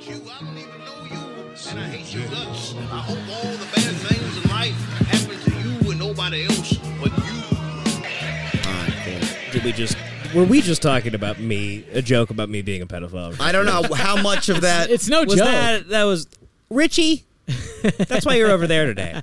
you. I don't even know you. And I hate your guts. I hope all the bad things in life happen to you and nobody else but you. All right, cool. Were we just talking about a joke about me being a pedophile? I don't know how much of that. It's no was joke. that was Richie? That's why you're over there today.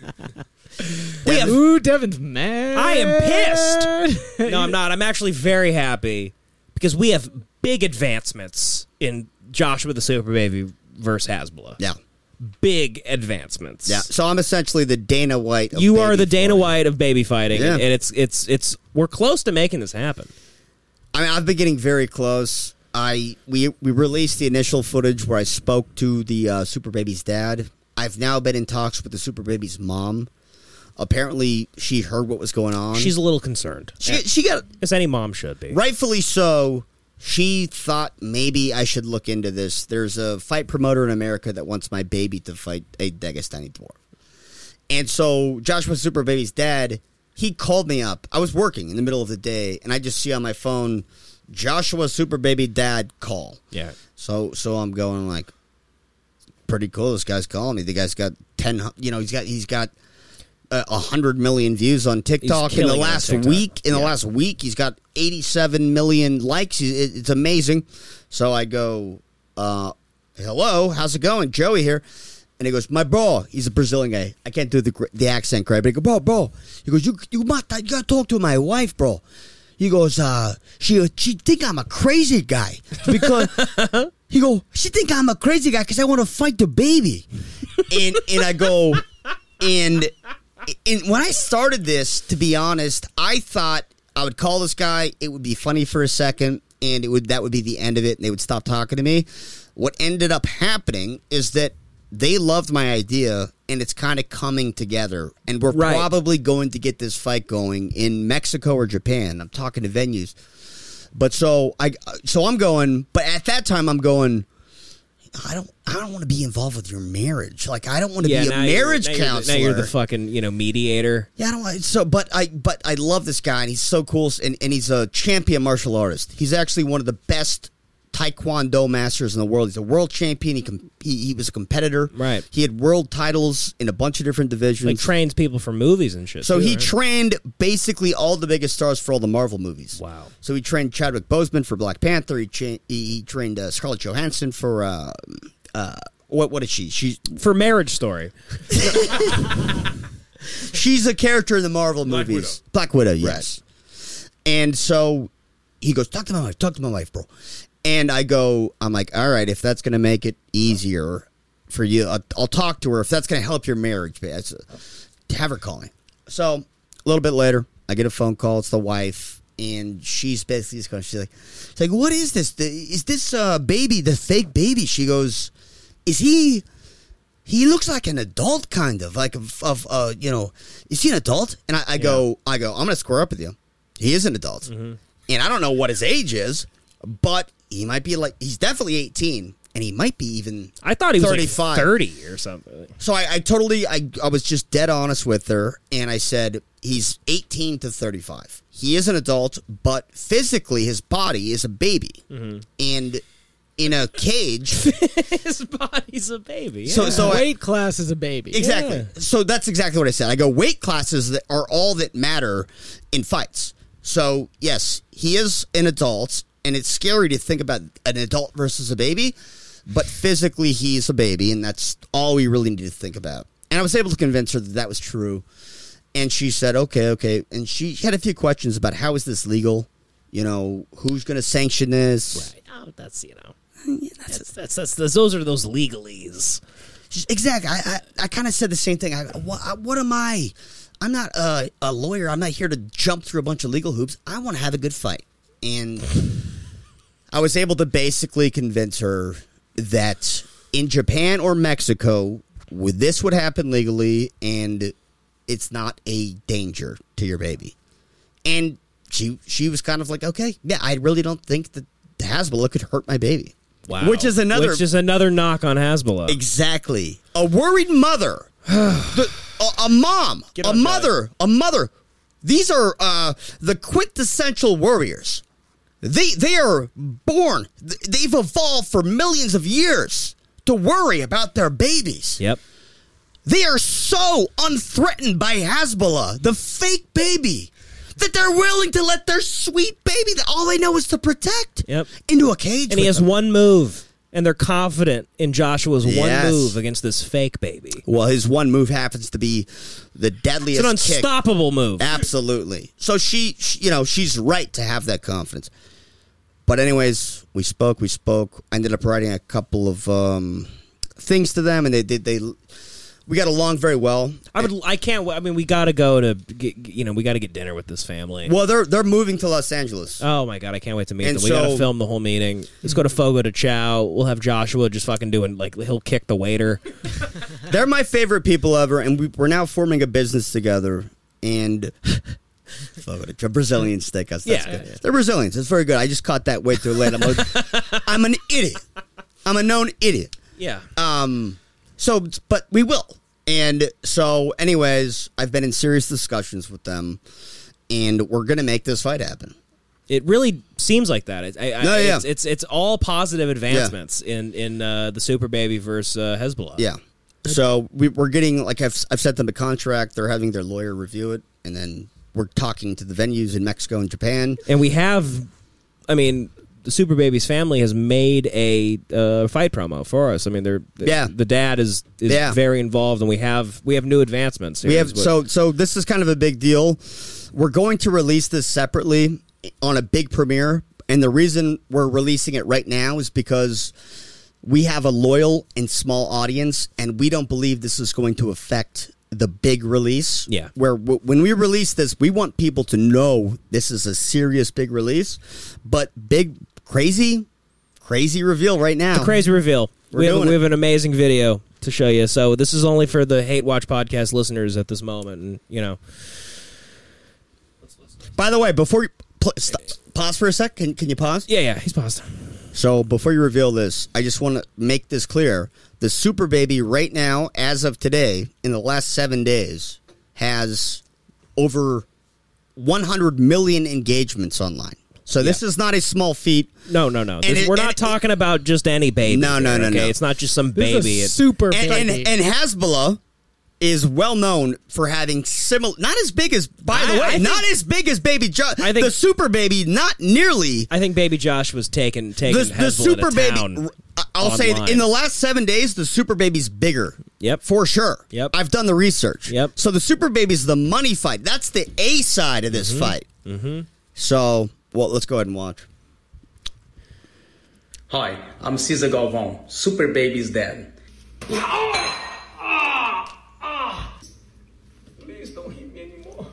Ooh, Devin's mad. I am pissed. No, I'm not. I'm actually very happy because we have big advancements in Joshua the Super Baby versus Hasbulla. Yeah. Big advancements. Yeah. So I'm essentially the Dana White of You are baby the Dana fighting. White of baby fighting, Yeah. and it's we're close to making this happen. I mean, I've been getting very close. We released the initial footage where I spoke to the Super Baby's dad. I've now been in talks with the Super Baby's mom. Apparently, she heard what was going on. She's a little concerned. She got, as any mom should be. rightfully so. She thought maybe I should look into this. There's a fight promoter in America that wants my baby to fight a Dagestani dwarf. And so Joshua Super Baby's dad, he called me up. I was working in the middle of the day, and I just see on my phone, Joshua Super Baby dad call. Yeah. So I'm going like, pretty cool. This guy's calling me. The guy's got 10. He's got 100 million views on TikTok He's in the killing it on last TikTok. week. In the last week, he's got 87 million likes. It's amazing. So I go, hello, how's it going? Joey here. And he goes, my bro. He's a Brazilian guy. I can't do the accent correct. But he goes, bro. He goes, you gotta talk to my wife, bro. He goes, she think I'm a crazy guy because he go, she think I'm a crazy guy because I want to fight the baby, and I go, and when I started this, to be honest, I thought I would call this guy, it would be funny for a second, and that would be the end of it, and they would stop talking to me. What ended up happening is that they loved my idea, and it's kind of coming together. And we're probably going to get this fight going in Mexico or Japan. I'm talking to venues. But so I'm going, but at that time I'm going, I don't want to be involved with your marriage. Like, I don't want to be a marriage counselor. Now you're the fucking, mediator. Yeah, I don't want, but I love this guy, and he's so cool, and he's a champion martial artist. He's actually one of the best Taekwondo masters in the world. He's a world champion. He was a competitor. Right. He had world titles in a bunch of different divisions. Like, trains people for movies and shit. So too, he right? trained basically all the biggest stars for all the Marvel movies. Wow. So he trained Chadwick Boseman for Black Panther. He trained Scarlett Johansson for what is she? She's for Marriage Story. She's a character in the Marvel movies. Black Widow, yes. Right. And so he goes, talk to my wife, bro. And I'm like, all right, if that's going to make it easier for you, I'll talk to her. If that's going to help your marriage, have her call me. So a little bit later, I get a phone call. It's the wife, and she's basically just going. She's like, what is this? Is this baby, the fake baby? She goes, is he? He looks like an adult, kind of like is he an adult? And I go, I'm going to square up with you. He is an adult, and I don't know what his age is, but he might be he's definitely 18, and he might be even I thought he was 35. like 30 or something. So I totally was just dead honest with her, and I said he's 18 to 35. He is an adult, but physically his body is a baby, and in a cage. His body's a baby. Yeah. So weight class is a baby. Exactly. Yeah. So that's exactly what I said. I go, weight classes that are all that matter in fights. So yes, he is an adult. And it's scary to think about an adult versus a baby, but physically he's a baby, and that's all we really need to think about. And I was able to convince her that was true, and she said, okay. And she had a few questions about how is this legal? Who's going to sanction this? Right. Oh, that's those are those legalese. Exactly. I kind of said the same thing. What am I? I'm not a lawyer. I'm not here to jump through a bunch of legal hoops. I want to have a good fight. And I was able to basically convince her that in Japan or Mexico, this would happen legally, and it's not a danger to your baby. And she was kind of like, okay, yeah, I really don't think that Hasbulla could hurt my baby. Wow. Which is another knock on Hasbulla. Exactly. A worried mother, a mom, a mother. These are the quintessential warriors. They are born. They've evolved for millions of years. to worry about their babies. Yep. They are so unthreatened by Hezbollah, the fake baby, that they're willing to let their sweet baby, that all they know is to protect, into a cage. And he has one move. And they're confident in Joshua's one Yes. move against this fake baby. Well, his one move happens to be the deadliest It's an unstoppable move. Absolutely. So she's right to have that confidence. But anyways, we spoke. I ended up writing a couple of things to them, and we got along very well. I can't. I mean, we got to go to. We got to get dinner with this family. Well, they're moving to Los Angeles. Oh my god, I can't wait to meet And them. We got to so- film the whole meeting. Let's go to Fogo de Chao. We'll have Joshua just fucking doing he'll kick the waiter. They're my favorite people ever, and we're now forming a business together. And Brazilian steakhouse. That's good. Yeah. They're Brazilians. It's very good. I just caught that way too late. I'm an idiot. I'm a known idiot. Yeah. So, but we will. And so, anyways, I've been in serious discussions with them, and we're going to make this fight happen. It really seems like that. Yeah. It's all positive advancements in the Super Baby versus Hezbollah. Yeah. So we're getting, like I've sent them a contract. They're having their lawyer review it, and then we're talking to the venues in Mexico and Japan. And we have, I mean, the Super Baby's family has made a fight promo for us. I mean, the dad is very involved, and we have new advancements. So this is kind of a big deal. We're going to release this separately on a big premiere, and the reason we're releasing it right now is because we have a loyal and small audience, and we don't believe this is going to affect the big release. Yeah. Where when we release this, we want people to know this is a serious big release, but big, crazy reveal right now. The crazy reveal. We have an amazing video to show you. So this is only for the Hate Watch podcast listeners at this moment, and By the way, before you pause for a sec, can you pause? Yeah, he's paused. So before you reveal this, I just want to make this clear. The Super Baby right now, as of today, in the last 7 days, has over 100 million engagements online. So this is not a small feat. No. We're not talking about just any baby. No. It's not just some This baby. is a super And baby. Hezbollah is well known for having similar, not as big as, by the way, not as big as Baby Josh. I think the Super Baby, not nearly. I think Baby Josh was taking The Hezbollah Super to Baby, town I'll say online. in the last 7 days, the Super Baby's bigger. Yep. For sure. Yep. I've done the research. Yep. So the Super Baby's the money fight. That's the A side of this fight. Mm-hmm. So, well, let's go ahead and watch. Hi, I'm Cesar Galvão. Super Baby's dad. Please don't hit me anymore.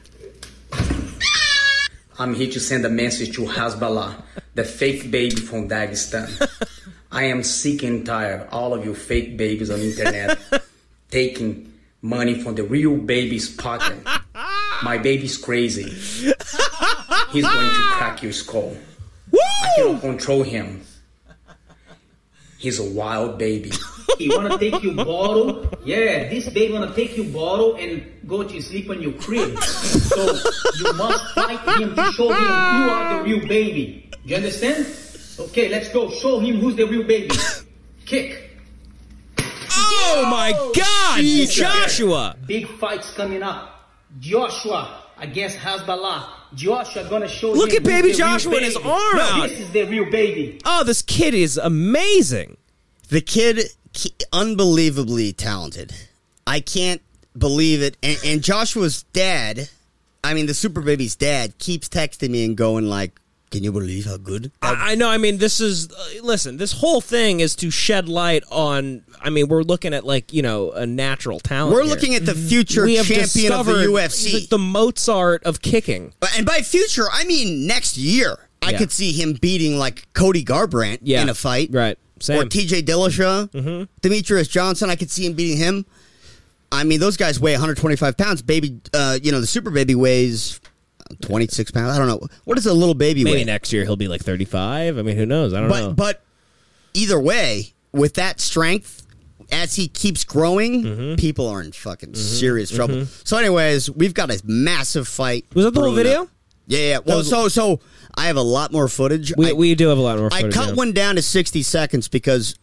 I'm here to send a message to Hezbollah, the fake baby from Dagestan. I am sick and tired, all of you fake babies on the internet, taking money from the real baby's pocket. My baby's crazy. He's going to crack your skull. I cannot control him. He's a wild baby. He wanna take you bottle. Yeah, this baby wanna take you bottle and go to sleep on your crib. So you must fight him to show him you are the real baby. Do you understand? Okay, let's go. Show him who's the real baby. Kick. Oh my God, Joshua! Big fights coming up. Joshua against Hezbollah. Joshua gonna show Look him at baby who's the real Joshua and his baby. arm No, out. this is the real baby. Oh, this kid is amazing. The kid, unbelievably talented. I can't believe it. And Joshua's dad, I mean, the Super Baby's dad, keeps texting me and going like, can you believe how good? I know. I mean, this is listen. This whole thing is to shed light on. I mean, we're looking at a natural talent. We're here. looking at the future We have champion of the discovered UFC. the Mozart of kicking. And by future, I mean next year. I Yeah. could see him beating like Cody Garbrandt in a fight. Right. Same. Or TJ Dillashaw. Demetrius Johnson, I could see him beating him. I mean, those guys weigh 125 pounds. Baby, the Super Baby weighs 26 pounds. I don't know. What does a little baby weigh? Maybe next year he'll be like 35. I mean, who knows? I don't know. But either way, with that strength, as he keeps growing, people are in fucking serious trouble. So anyways, we've got a massive fight. Was that the whole brewing video? up. Yeah. Well, so I have a lot more footage. We do have a lot more footage. I cut one down to 60 seconds because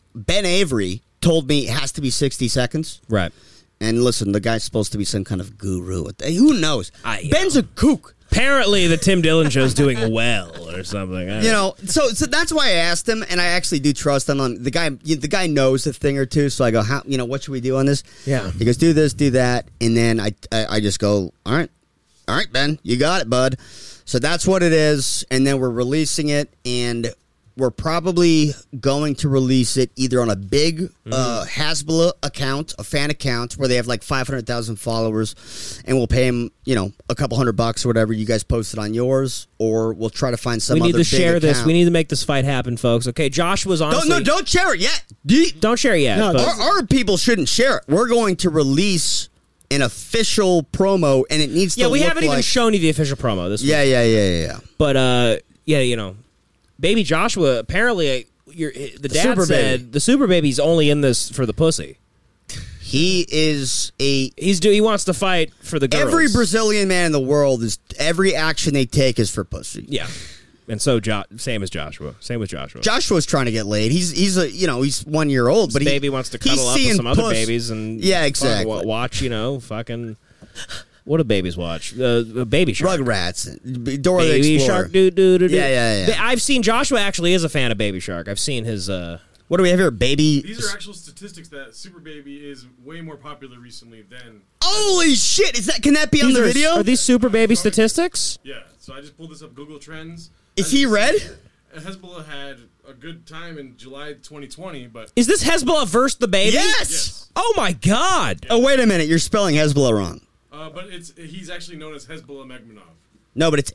Ben Avery told me it has to be 60 seconds. Right. And listen, the guy's supposed to be some kind of guru. Who knows? Ben's a kook. Apparently, the Tim Dillon show's doing well or something. So that's why I asked him, and I actually do trust him. The guy knows a thing or two. So I go, what should we do on this? Yeah. He goes, do this, do that, and then I just go, all right, Ben, you got it, bud. So that's what it is, and then we're releasing it, and we're probably going to release it either on a big Hasbulla account, a fan account, where they have like 500,000 followers, and we'll pay them, a couple $100 or whatever. You guys post it on yours, or we'll try to find some. We need other to share big this. account. We need to make this fight happen, folks. Okay, Josh was honestly. Don't share it yet. Don't share it yet. No, Our people shouldn't share it. We're going to release an official promo, and it needs to. Yeah, we look haven't even like, shown you the official promo. This. Yeah. But Baby Joshua, apparently, the dad Super said baby. the super baby's only in this for the pussy. He is He wants to fight for the girls. every Brazilian man in the world every action they take is for pussy. Yeah, and so same as Joshua. Same with Joshua. Joshua's trying to get laid. He's 1 year old, but Baby wants to cuddle up with some other babies and exactly. watch fucking. What do babies watch? Baby Shark. Rugrats. Dora the Baby Explorer. Shark. Do. Yeah. I've seen Joshua actually is a fan of Baby Shark. I've seen his. What do we have here? Baby. These are actual statistics that Super Baby is way more popular recently than. Holy shit! Can that be on the video? Are these Super Baby statistics? Yeah. So I just pulled this up Google Trends. Is he red? Hezbollah had a good time in July 2020, but Is this Hezbollah versus the baby? Yes. Oh my God! Oh wait a minute! You're spelling Hezbollah wrong. but he's actually known as Hezbollah Magmanov. No, but it's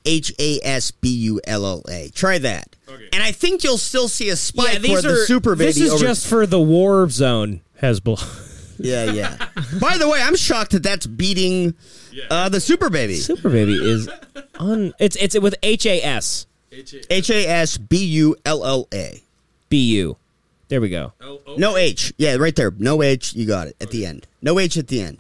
Hasbulla. Try that. Okay. And I think you'll still see a spike where the are Super Baby. This is just for the war zone Hezbollah. Yeah. By the way, I'm shocked that that's beating the Super Baby. Super Baby is it's with HAS. Hasbulla. BU. There we go. L-O- No H. Yeah, right there. No H. You got it at the end. No H at the end.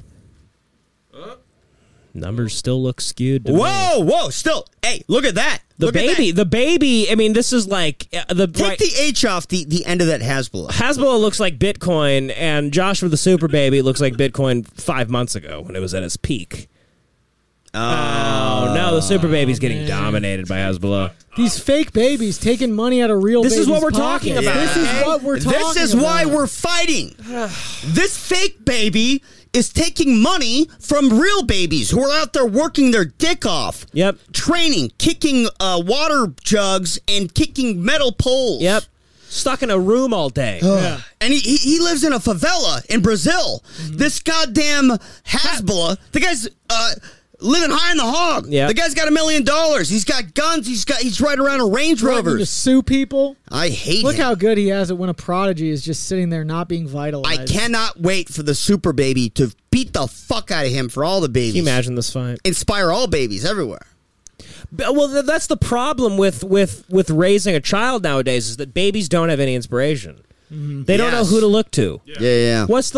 Numbers still look skewed to me. Whoa. Still. Hey, look at that. The baby, I mean, this is like Take the H off the end of that Hasbulla. Hasbulla looks like Bitcoin, and Joshua the Super Baby looks like Bitcoin 5 months ago when it was at its peak. Oh, no, the Super Baby's getting dominated by Hezbollah. These fake babies taking money out of real This is babies' what we're pockets. talking about. This is what we're talking about. This is why we're fighting. This fake baby is taking money from real babies who are out there working their dick off. Yep. Training, kicking water jugs, and kicking metal poles. Yep. Stuck in a room all day. And he lives in a favela in Brazil. Mm-hmm. This goddamn Hezbollah, the guy's living high in the hog. Yep. The guy's got $1 million. He's got guns. He's riding around in Range Threatening to Rovers. sue people. I hate Look him. how good he has it when a prodigy is just sitting there not being vitalized. I cannot wait for the Super Baby to beat the fuck out of him for all the babies. Can you imagine this fight? Inspire all babies everywhere. Well, that's the problem with raising a child nowadays is that babies don't have any inspiration. They don't know Yes. who to look to. Yeah. What's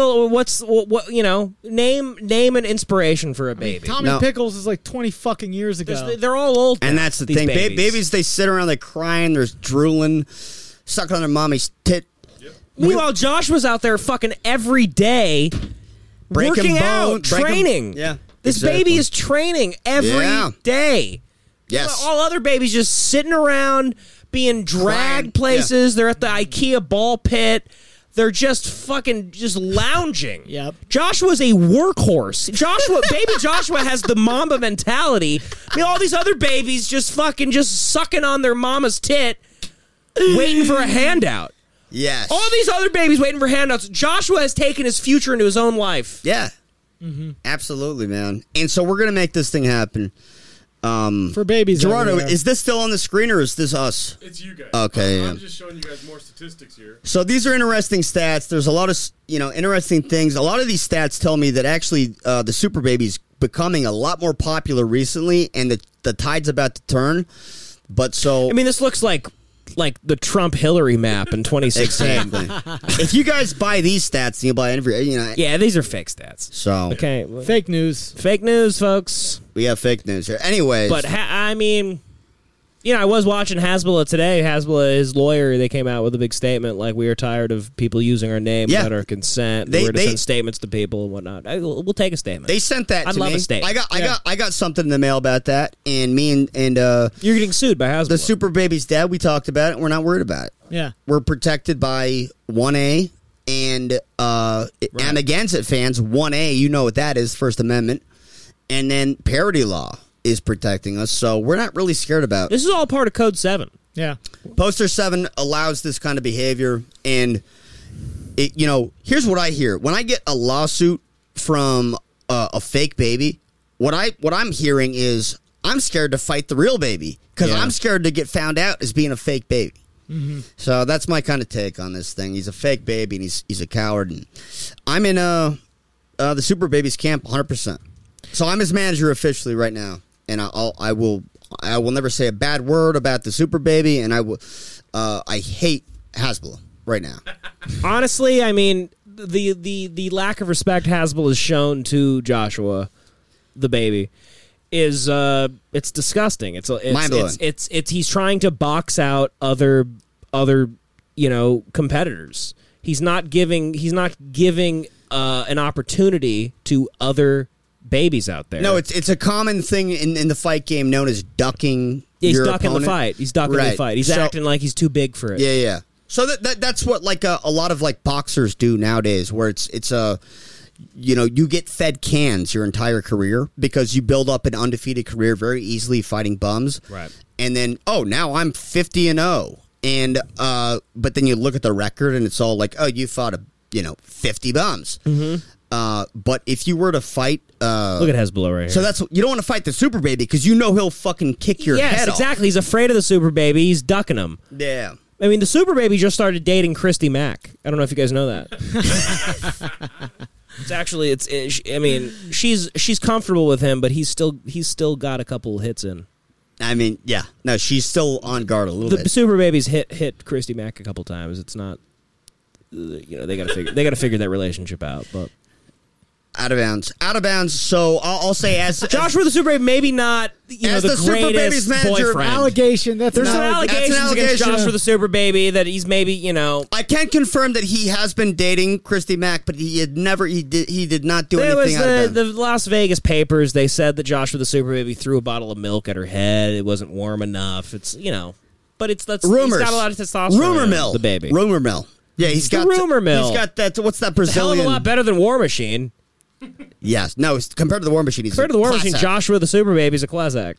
name an inspiration for a baby? Tommy No. Pickles is like 20 fucking years ago. They're all old now, And that's the these thing. babies. Babies, they sit around, they're crying, they're drooling, sucking on their mommy's tit. Meanwhile, Josh was out there fucking every day Breaking working out, bone, breaking- training. Yeah, This exactly. baby is training every day. Yes. All other babies just sitting around being dragged Crying. places. They're at the IKEA ball pit. They're just fucking lounging. Yep. Joshua's a workhorse. Baby Joshua has the mamba mentality. I mean, all these other babies just sucking on their mama's tit, waiting for a handout. Yes. All these other babies waiting for handouts. Joshua has taken his future into his own life. Yeah. Absolutely, man. And so we're going to make this thing happen. For babies. Gerardo, everywhere. is this still on the screen or is this us? It's you guys. Okay, I'm yeah. just showing you guys more statistics here. So these are interesting stats. There's a lot of interesting things. A lot of these stats tell me that actually the Super Baby's becoming a lot more popular recently, and the tide's about to turn. But so I mean, this looks like the Trump-Hillary map in 2016. exactly. If you guys buy these stats, you'll buy every. Yeah, these are fake stats. So Okay. well, Fake news. Fake news, folks. we have fake news here. Anyway, But, I mean, I was watching Hasbulla today. Hasbulla, his lawyer, they came out with a big statement like, we are tired of people using our name without our consent. We're to send statements to people and whatnot. We'll take a statement. They sent that to me. I'd love a statement. I got something in the mail about that, and me and you're getting sued by Hasbulla. The Super Baby's dad, we talked about it, and we're not worried about it. Yeah. We're protected by 1A and Amagansett fans. 1A, you know what that is, First Amendment. And then parody law is protecting us, so we're not really scared about it. This is all part of Code 7. Yeah. Poster 7 allows this kind of behavior, and here's what I hear. When I get a lawsuit from a fake baby, what I'm hearing is I'm scared to fight the real baby because I'm scared to get found out as being a fake baby. Mm-hmm. So that's my kind of take on this thing. He's a fake baby, and he's a coward. And I'm in the Super Baby's camp 100%. So I'm his manager officially right now. And I will never say a bad word about the Super Baby, and I hate Hasbulla right now. Honestly, I mean, the lack of respect Hasbulla has shown to Joshua, the baby, is it's disgusting. It's mind-blowing. It's he's trying to box out other competitors. He's not giving an opportunity to other babies out there. No, it's a common thing in the fight game known as ducking. Yeah, he's your ducking opponent. The fight. He's ducking the fight. He's acting like he's too big for it. Yeah. So that's what like a lot of like boxers do nowadays, where it's you get fed cans your entire career because you build up an undefeated career very easily fighting bums. Right. And then now I'm 50-0, and but then you look at the record and it's all like, you fought 50 bums. Mm-hmm. But if you were to fight, look at Hasbulla right here. So you don't want to fight the Super Baby because he'll fucking kick your head off. Yes, exactly. He's afraid of the Super Baby. He's ducking him. Yeah. I mean, the Super Baby just started dating Christy Mack. I don't know if you guys know that. I mean, she's comfortable with him, but he's still got a couple hits in. I mean, yeah. No, she's still on guard a little bit. The Super Baby's hit Christy Mack a couple times. It's not, they got to figure that relationship out, but. Out of bounds. So I'll say as Joshua the Super Baby, maybe not the greatest boyfriend. Allegation. There's some allegations against Joshua the Super Baby that he's maybe I can't confirm that he has been dating Christy Mack, but he did not do anything. There was the Las Vegas papers. They said that Joshua the Super Baby threw a bottle of milk at her head. It wasn't warm enough. It's but that's rumors. He's got a lot of testosterone. Rumor mill, the baby. Rumor mill. Yeah, he's got rumor mill. He's got that. What's that Brazilian? Hell of a lot better than War Machine. Yes. No, compared to the War Machine, Joshua the Super Baby is a class act.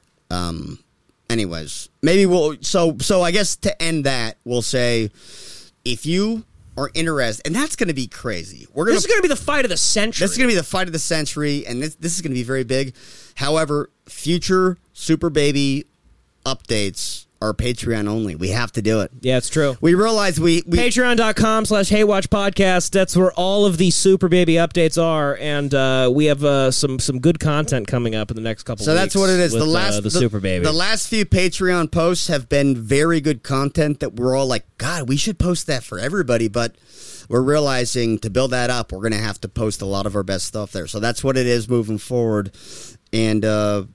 Anyways, maybe we'll... So I guess to end that, we'll say, if you are interested... And that's going to be crazy. This is going to be the fight of the century. This is going to be the fight of the century, and this is going to be very big. However, future Super Baby updates are Patreon only. We have to do it. Yeah, it's true. We realize we Patreon.com/HeyWatchPodcast. That's where all of these Super Baby updates are, and we have some good content coming up in the next couple. So weeks. That's what it is. With, the Super Baby. The last few Patreon posts have been very good content that we're all like, God, we should post that for everybody, but we're realizing to build that up, we're going to have to post a lot of our best stuff there. So that's what it is moving forward. And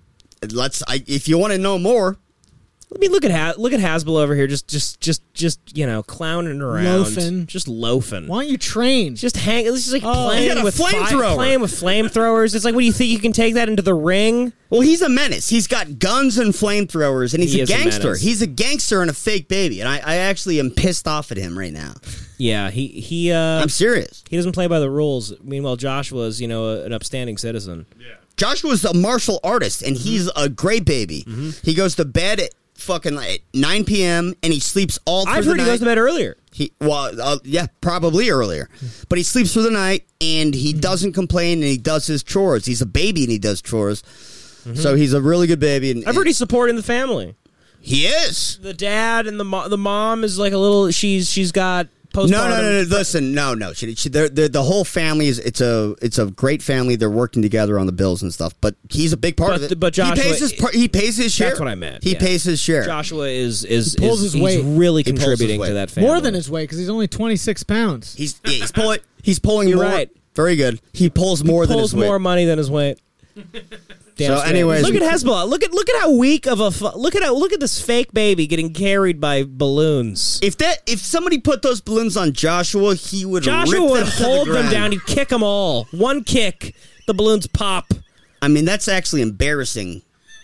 if you want to know more. I mean, look at Hasbulla over here, just clowning around, just loafing. Why don't you train? Just hang. This is like playing with flamethrowers. It's like, what do you think you can take that into the ring? Well, he's a menace. He's got guns and flamethrowers, and he's a gangster. He's a gangster and a fake baby, and I actually am pissed off at him right now. Yeah, he. I'm serious. He doesn't play by the rules. Meanwhile, Joshua is an upstanding citizen. Yeah. Joshua's a martial artist, and he's a great baby. Mm-hmm. He goes to bed at fucking at 9 p.m. and he sleeps all through the night. I've heard he goes to bed earlier. Probably earlier. But he sleeps through the night and he doesn't complain and he does his chores. He's a baby and he does chores. Mm-hmm. So he's a really good baby. And I've heard he's supporting the family. He is. The dad and the mom is like a little. She's got. Postpartum. No. Listen, no. The whole family is. It's a great family. They're working together on the bills and stuff. But he's a big part of it. But Joshua, he pays his share. That's what I meant. He pays his share. Joshua is pulls his weight. Really contributing to that family. More than his weight because he's only 26 pounds. He's pulling. He's pulling. You're more. Right. Very good. He pulls more than his weight. Pulls more money than his weight. So, anyways, look at Hezbollah. Look at how weak of a look at this fake baby getting carried by balloons. If somebody put those balloons on Joshua, he would rip them would to hold the them ground. down. He'd kick them all. One kick, the balloons pop. I mean, that's actually embarrassing.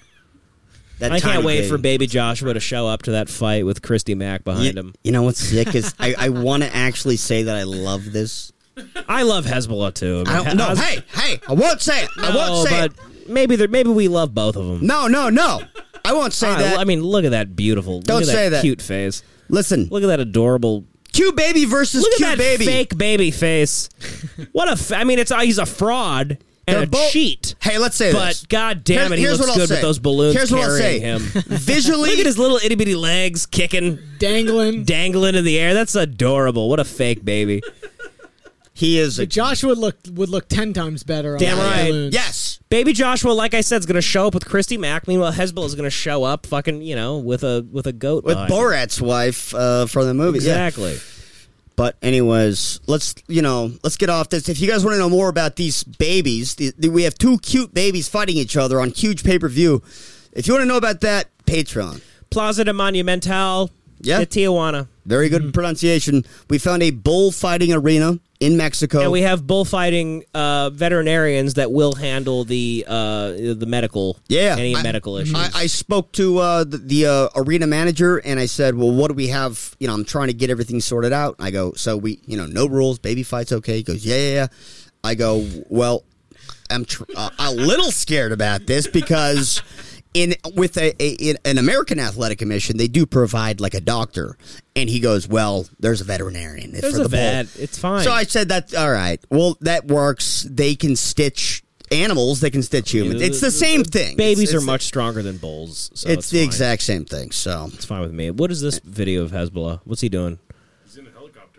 I can't wait for baby Joshua to show up to that fight with Christy Mack behind him. You know what's sick is I want to actually say that I love this. I love Hezbollah too. I don't know. Hey, I won't say it. I won't say it. Maybe we love both of them. No. I won't say that. I mean, look at that beautiful. Don't look at say that. Cute face. Listen. Look at that adorable. Cute baby versus Look cute at that baby. fake baby face. What a. I mean, he's a fraud and a cheat. Hey, let's say but this. But God damn it, he looks good with those balloons carrying him. Visually, look at his little itty bitty legs kicking, dangling in the air. That's adorable. What a fake baby. He is. Joshua would look 10 times better. Damn on right. balloons. Yes. Baby Joshua, like I said, is going to show up with Christy Mack. Meanwhile, Hezbollah is going to show up, fucking, with a goat with Borat's wife from the movie. Exactly. Yeah. But anyways, let's get off this. If you guys want to know more about these babies, we have two cute babies fighting each other on huge pay-per-view. If you want to know about that, Patreon. Plaza de Monumental de Tijuana. Very good pronunciation. We found a bullfighting arena in Mexico. And we have bullfighting veterinarians that will handle the medical, any medical issues. I spoke to the arena manager, and I said, well, what do we have? I'm trying to get everything sorted out. I go, so we, no rules, baby fights okay? He goes, yeah. I go, well, I'm a little scared about this because... With an American Athletic Commission, they do provide like a doctor, and he goes, "Well, there's a veterinarian. There's a vet. It's fine." So I said, "That's all right. Well, that works. They can stitch animals. They can stitch humans. It's the same thing. Babies are much stronger than bulls. So it's the exact same thing. So it's fine with me. What is this video of Hezbollah? What's he doing? He's in a helicopter.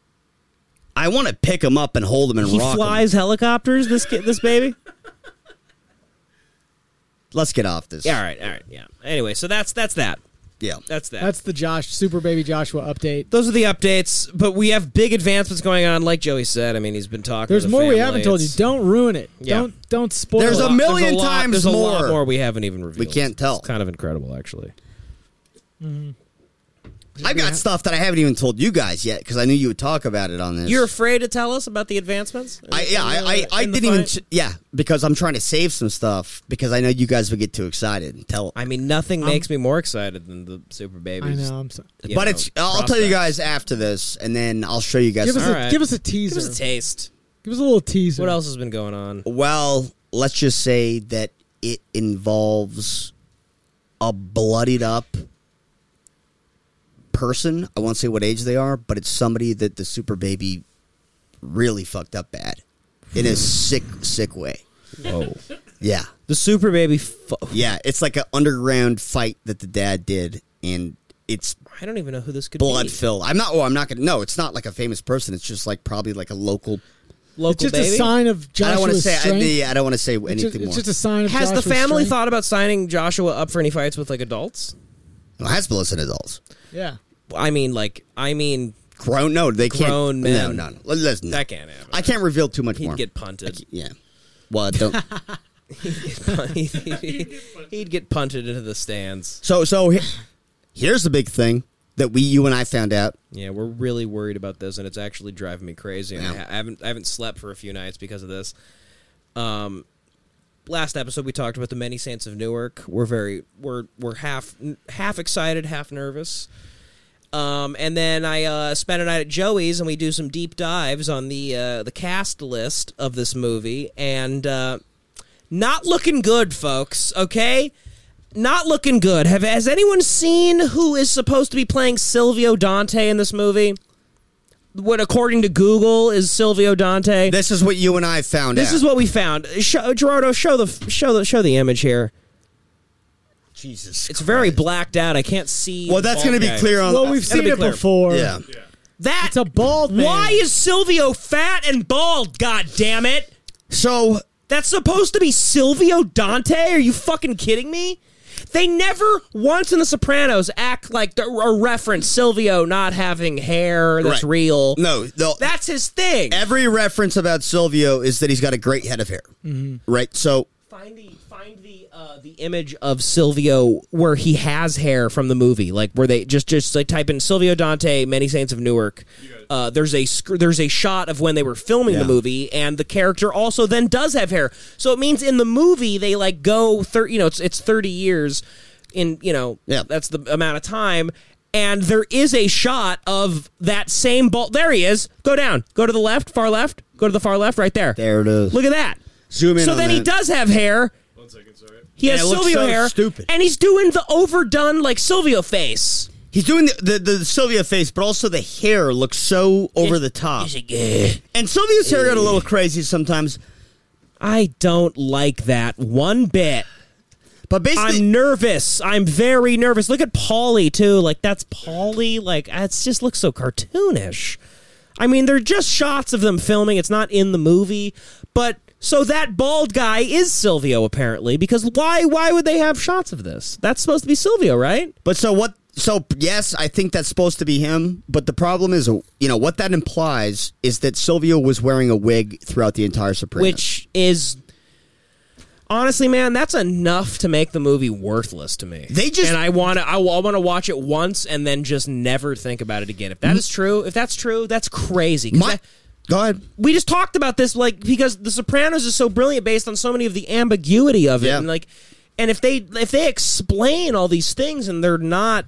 I want to pick him up and hold him and rock him. He flies helicopters. This baby. Let's get off this. Yeah, all right, yeah. Anyway, so that's that. Yeah. That's that. That's the Super Baby Joshua update. Those are the updates, but we have big advancements going on, like Joey said. I mean, he's been talking There's to the more family. we haven't told you. Don't ruin it. Yeah. Don't spoil it. There's a million times There's more. a lot more we haven't even revealed. We can't tell. It's kind of incredible, actually. Mm-hmm. I've got stuff that I haven't even told you guys yet because I knew you would talk about it on this. You're afraid to tell us about the advancements? I didn't even. Because I'm trying to save some stuff because I know you guys would get too excited and tell. I mean, nothing makes me more excited than the Super Babies. I know. I'm sorry. But I'll tell you guys after this, and then I'll show you guys. Give us a teaser. Give us a taste. Give us a little teaser. What else has been going on? Well, let's just say that it involves a bloodied up person. I won't say what age they are, but it's somebody that the Super Baby really fucked up bad in a sick way. Whoa. Yeah. The Super Baby. Yeah, it's like an underground fight that the dad did, and it's. I don't even know who this could blood be. filled. I'm not gonna. No, it's not like a famous person. It's just like probably like a local. It's just baby? a sign of Joshua's I don't want to say. strength. I don't want to say anything more. It's just a sign of Has Joshua's the family strength. thought about signing Joshua up for any fights with like adults? Well, Hezbollah's an adults. Yeah. I mean, grown. No, they can't. Grown men. No. Listen, that can't happen. I can't reveal too much more. He'd get punted. Yeah. Well, don't. He'd get punted into the stands. So here's the big thing that you and I found out. Yeah, we're really worried about this, and it's actually driving me crazy. And Yeah. I haven't slept for a few nights because of this. Last episode we talked about the Many Saints of Newark. We're half excited, half nervous. And then I spent a night at Joey's, and we do some deep dives on the cast list of this movie, and not looking good, folks. Okay, not looking good. Has anyone seen who is supposed to be playing Silvio Dante in this movie? What, according to Google, is Silvio Dante? This is what you and I found out. This is what we found. Gerardo, show the image here. Jesus, it's Christ. very blacked out. I can't see. Well, that's going to be clear on. Well, we've seen it before. Yeah. It's a bald man. Why is Silvio fat and bald? God damn it! So that's supposed to be Silvio Dante? Are you fucking kidding me? They never once in The Sopranos act like a reference Silvio not having hair that's real. No, that's his thing. Every reference about Silvio is that he's got a great head of hair. Mm-hmm. Right? So find the image of Silvio where he has hair from the movie, like where they just like type in Silvio Dante, Many Saints of Newark. There's a shot of when they were filming the movie, and the character also then does have hair. So it means in the movie they like go it's 30 years in that's the amount of time. And there is a shot of that same ball. There he is. Go down. Go to the left, far left. Go to the far left, right there. There it is. Look at that. Zoom in. So then he does have hair. 1 second, sorry. He has Silvio hair. Stupid. And he's doing the overdone like Silvio face. He's doing the Silvio face, but also the hair looks so over the top. And Silvio's hair got a little crazy sometimes. I don't like that one bit. But basically, I'm nervous. I'm very nervous. Look at Paulie, too. Like, that's Paulie. Like, it just looks so cartoonish. I mean, they're just shots of them filming. It's not in the movie. But, so that bald guy is Silvio, apparently. Because why would they have shots of this? That's supposed to be Silvio, right? But so, yes, I think that's supposed to be him. But the problem is, what that implies is that Silvio was wearing a wig throughout the entire Sopranos. Which is... Honestly, man, that's enough to make the movie worthless to me. And I want to watch it once and then just never think about it again. If that's true, that's crazy. Go ahead. We just talked about this, like, because The Sopranos is so brilliant based on so many of the ambiguity of it, and if they explain all these things and they're not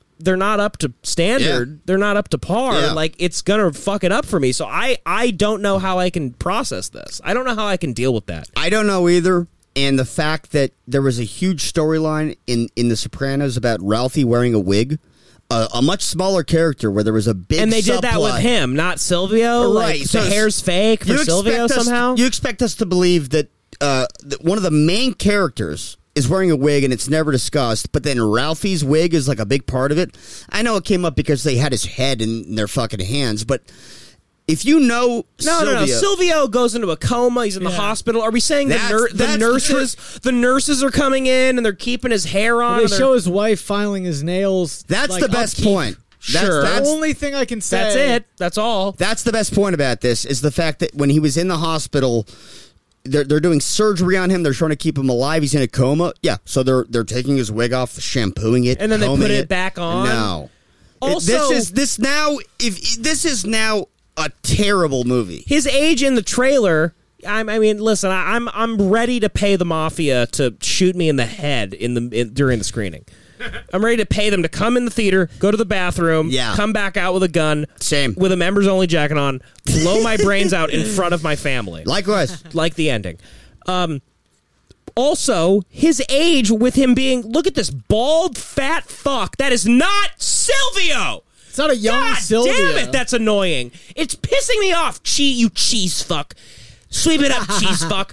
up to standard, they're not up to par, like, it's gonna fuck it up for me. So I don't know how I can process this. I don't know how I can deal with that. I don't know either. And the fact that there was a huge storyline in The Sopranos about Ralphie wearing a wig, a much smaller character where there was a big and they did that with him, not Silvio. Right, like, so the hair's fake for Silvio somehow. You expect us to believe that one of the main characters is wearing a wig and it's never discussed, but then Ralphie's wig is like a big part of it. I know it came up because they had his head in their fucking hands, but if you know Silvio... No. Silvio goes into a coma. He's in the hospital. Are we saying the nurses are coming in and they're keeping his hair on? They show his wife filing his nails. That's the best point. Sure. That's the only thing I can say. That's it. That's all. That's the best point about this, is the fact that when he was in the hospital... They're doing surgery on him. They're trying to keep him alive. He's in a coma. Yeah, so they're taking his wig off, shampooing it, and then they put it back on. No. Also, this is now a terrible movie. His age in the trailer. I mean, listen. I'm ready to pay the mafia to shoot me in the head during the screening. I'm ready to pay them to come in the theater, go to the bathroom, come back out with a gun, with a members only jacket on, blow my brains out in front of my family. Likewise, like the ending. Also, his age with him being, look at this bald fat fuck. That is not Silvio. It's not a young Silvio. Damn it, that's annoying. It's pissing me off. You cheese fuck. Sweep it up, cheese fuck.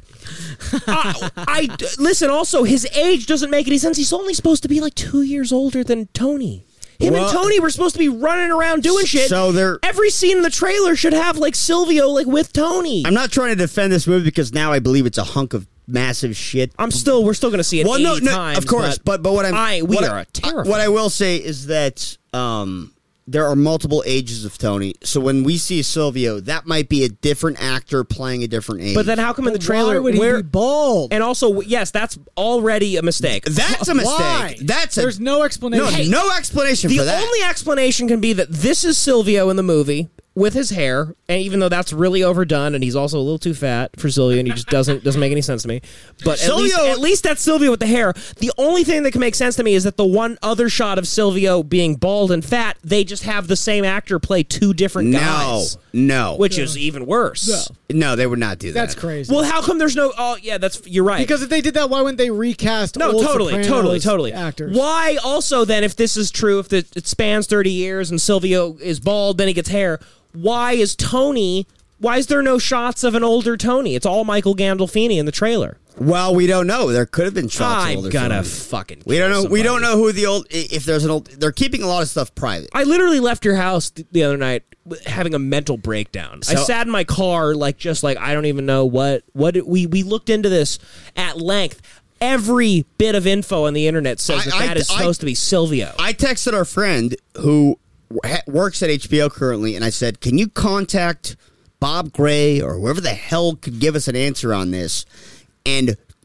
Listen, also, his age doesn't make any sense. He's only supposed to be like 2 years older than Tony. And Tony were supposed to be running around doing shit. So every scene in the trailer should have like Silvio like with Tony. I'm not trying to defend this movie because now I believe it's a hunk of massive shit. We're still going to see it 80 times. Of course, but what terrified. What I will say is that there are multiple ages of Tony. So when we see Silvio, that might be a different actor playing a different age. But then how come in the trailer why would he be bald? And also, yes, that's already a mistake. That's a mistake. Why? There's no explanation. No explanation for that. The only explanation can be that this is Silvio in the movie with his hair, and even though that's really overdone, and he's also a little too fat for Silvio, and he just doesn't make any sense to me. But at least that's Silvio with the hair. The only thing that can make sense to me is that the one other shot of Silvio being bald and fat, they just have the same actor play two different guys. No. Which is even worse. No, they would not do that. That's crazy. Well, how come there's no... Oh, yeah, you're right. Because if they did that, why wouldn't they recast old totally actors? Why also then, if this is true, if it spans 30 years and Silvio is bald, then he gets hair... Why is there no shots of an older Tony? It's all Michael Gandolfini in the trailer. Well, we don't know. There could have been shots of older Tony. I'm gonna fucking We don't know. Somebody. We don't know who if there's an old... They're keeping a lot of stuff private. I literally left your house the other night having a mental breakdown. I sat in my car just like I don't even know what we looked into this at length. Every bit of info on the internet says that is supposed to be Silvio. I texted our friend who works at HBO currently, and I said, can you contact Bob Gray or whoever the hell could give us an answer on this? And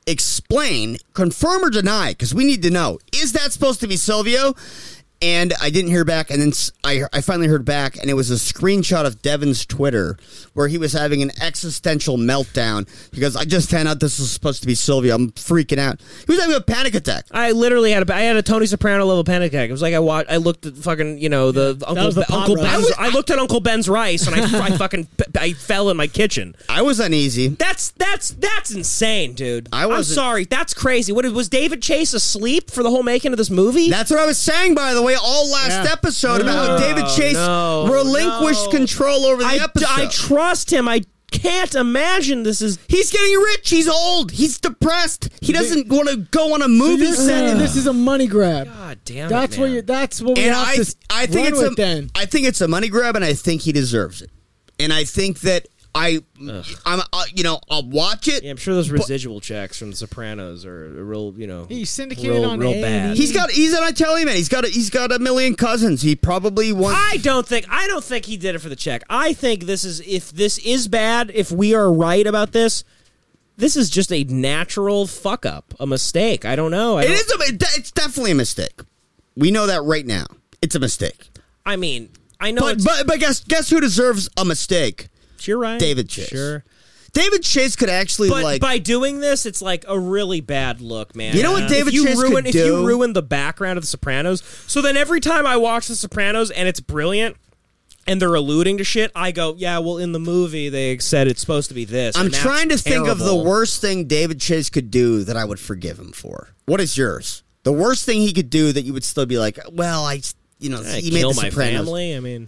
explain, confirm or deny, because we need to know, is that supposed to be Silvio? And I didn't hear back, and then I finally heard back, and it was a screenshot of Devin's Twitter where he was having an existential meltdown because I just found out this was supposed to be Silvio. I'm freaking out. He was having a panic attack. I literally had a Tony Soprano level panic attack. It was like I looked at fucking Uncle Ben's. I looked at Uncle Ben's rice, and I fell in my kitchen. I was uneasy. That's insane, dude. I'm sorry. That's crazy. What was David Chase asleep for the whole making of this movie? That's what I was saying, by the way. All last episode about how David Chase relinquished control over the episode. I trust him. I can't imagine this is... He's getting rich. He's old. He's depressed. He doesn't want to go on a movie set. Saying this is a money grab. God damn it, that's man. That's what we have to I think run with then. I think it's a money grab, and I think he deserves it. And I think that I'll watch it. Yeah, I'm sure those residual checks from The Sopranos are real, he's syndicated on real bad. He's an Italian man. He's got a million cousins. He probably wants. I don't think he did it for the check. I think if this is bad, if we are right about this, this is just a natural fuck up, a mistake. I don't know. It's definitely a mistake. We know that right now. It's a mistake. I mean, I know, but guess who deserves a mistake? You're right. David Chase. Sure. David Chase could actually by doing this, it's like a really bad look, man. You know what David Chase could do? If you ruin the background of The Sopranos, so then every time I watch The Sopranos and it's brilliant and they're alluding to shit, I go, yeah, well, in the movie they said it's supposed to be this. I'm trying to think of the worst thing David Chase could do that I would forgive him for. What is yours? The worst thing he could do that you would still be like, well, he made kill The my Sopranos. Family. I mean.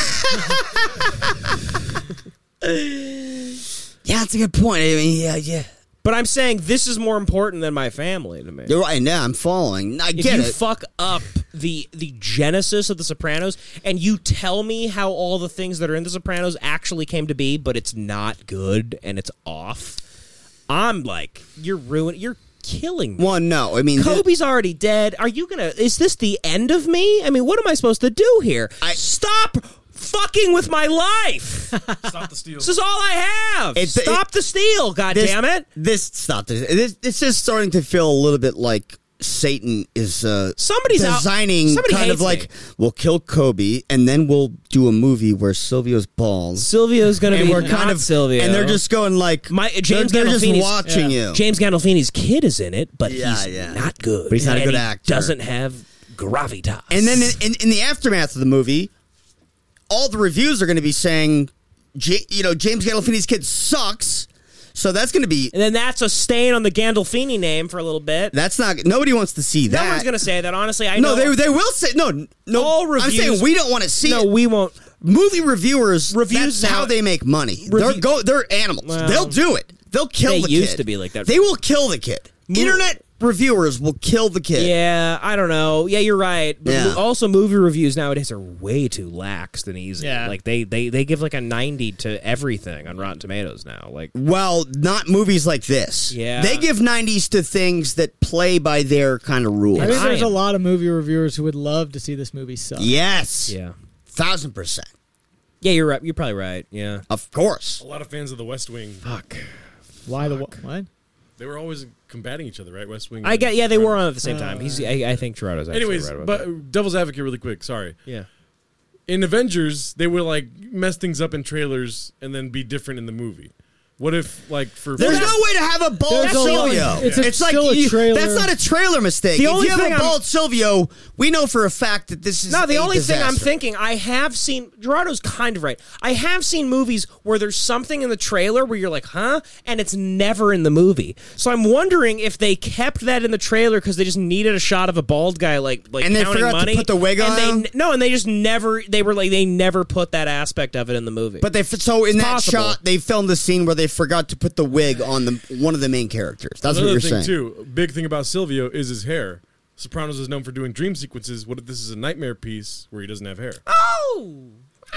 Yeah, that's a good point. I mean, yeah. But I'm saying this is more important than my family to me. You're right. Now I'm following. I get it. If you fuck up the genesis of The Sopranos and you tell me how all the things that are in The Sopranos actually came to be, but it's not good and it's off, I'm like, you're killing me. Well, no. I mean, Kobe's already dead. Is this the end of me? I mean, what am I supposed to do here? Stop fucking with my life. Stop the steal. This is all I have. Stop the steal, goddammit. This is starting to feel a little bit like Satan is designing kind of like, we'll kill Kobe and then we'll do a movie where Silvio's bald. Silvio's going to be not Silvio. And they're just going like, they're just watching you. James Gandolfini's kid is in it, but he's not good. But he's not a good actor. Doesn't have gravitas. And then in the aftermath of the movie, all the reviews are going to be saying, James Gandolfini's kid sucks. So that's going to be... And then that's a stain on the Gandolfini name for a little bit. That's not... Nobody wants to see that. No one's going to say that, honestly. I know. No, they will say... No. All reviews... I'm saying we don't want to see it. No, we won't. Movie reviews, that's how they make money. They're animals. Well, they'll do it. They'll kill the kid. They used to be like that. They will kill the kid. Internet reviewers will kill the kid. Yeah, I don't know. Yeah, you're right. But also, movie reviews nowadays are way too lax and easy. Yeah. Like they give like a 90 to everything on Rotten Tomatoes now. Like, well, not movies like this. Yeah, they give 90s to things that play by their kind of rules. I think there's a lot of movie reviewers who would love to see this movie suck. Yes. Yeah. 1,000%. Yeah, you're right. You're probably right. Yeah. Of course. A lot of fans of The West Wing. Fuck. Why the what? They were always combating each other, right? West Wing. They were on at the same time. I think Gerardo's actually anyways, right about but that. Devil's Advocate really quick, sorry. Yeah. In Avengers, they would like mess things up in trailers and then be different in the movie. What if, like, for... There's no way to have a bald Silvio. It's like a trailer. That's not a trailer mistake. If you have a bald Silvio, we know for a fact that this is the only disaster. thing I'm thinking, I have seen... Gerardo's kind of right. I have seen movies where there's something in the trailer where you're like, huh? And it's never in the movie. So I'm wondering if they kept that in the trailer because they just needed a shot of a bald guy, like and they counting forgot money. to put the wig on him? And they just never... They never put that aspect of it in the movie. But in that shot, they filmed the scene where they forgot to put the wig on one of the main characters. That's what you're saying. Too, big thing about Silvio is his hair. Sopranos is known for doing dream sequences. What if this is a nightmare piece where he doesn't have hair? Oh,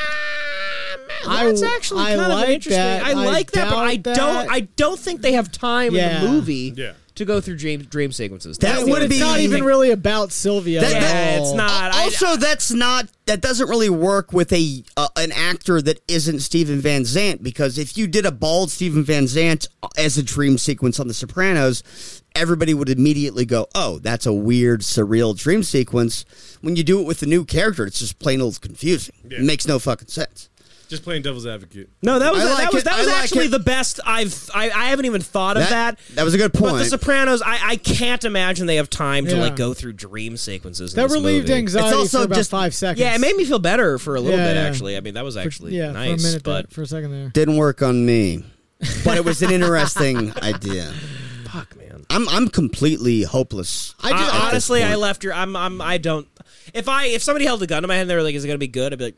that's actually kind of interesting. I like that, but I don't think they have time in the movie to go through dream sequences. That would It's be not even really about Sylvia. That- at all. it's not. Also, that doesn't really work with an actor that isn't Steven Van Zandt, because if you did a bald Steven Van Zandt as a dream sequence on The Sopranos, everybody would immediately go, "Oh, that's a weird, surreal dream sequence." When you do it with a new character, it's just plain old confusing. Yeah. It makes no fucking sense. Just playing devil's advocate. No, that was I like that was it. I like actually it. the best I haven't even thought of that. That was a good But point. The Sopranos, I can't imagine they have time to Yeah. like go through dream sequences. That in this relieved movie. anxiety It's also for about just- 5 seconds. Yeah, it made me feel better for a little Yeah, bit. yeah. Actually, I mean that was actually for a nice. minute but there, for a second there. Didn't work on me, but it was an interesting idea. fuck, man. I'm completely hopeless. Honestly, point. I left your. I don't. If somebody held a gun to my head and they were like, "Is it going to be good?" I'd be like,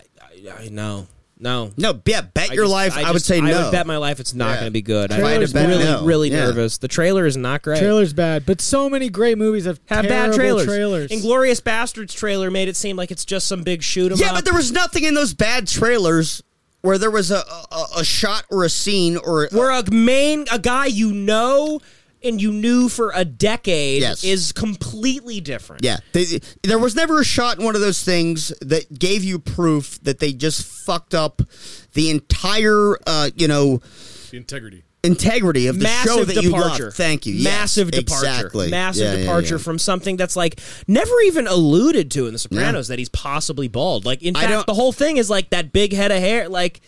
I no. No, yeah, bet your life. I would say I no. would bet my life it's not Yeah. going to be good. If I had I'm to bet, really, no. really Yeah. nervous. The trailer is not great. Trailer's bad, but so many great movies have bad terrible trailers. Inglourious Bastards trailer made it seem like it's just some big shoot 'em Yeah, up. but there was nothing in those bad trailers where there was a shot or a scene or where a guy you know and you knew for a decade Yes. is completely different. yeah. There was never a shot in one of those things that gave you proof that they just fucked up the entire, The integrity. integrity of the Massive show that you departure. love. Thank you. Yes, Massive departure. Exactly. Massive Yeah, yeah, departure yeah. from something that's like never even alluded to in The Sopranos that he's possibly bald. Like in fact, the whole thing is like that big head of hair. Like,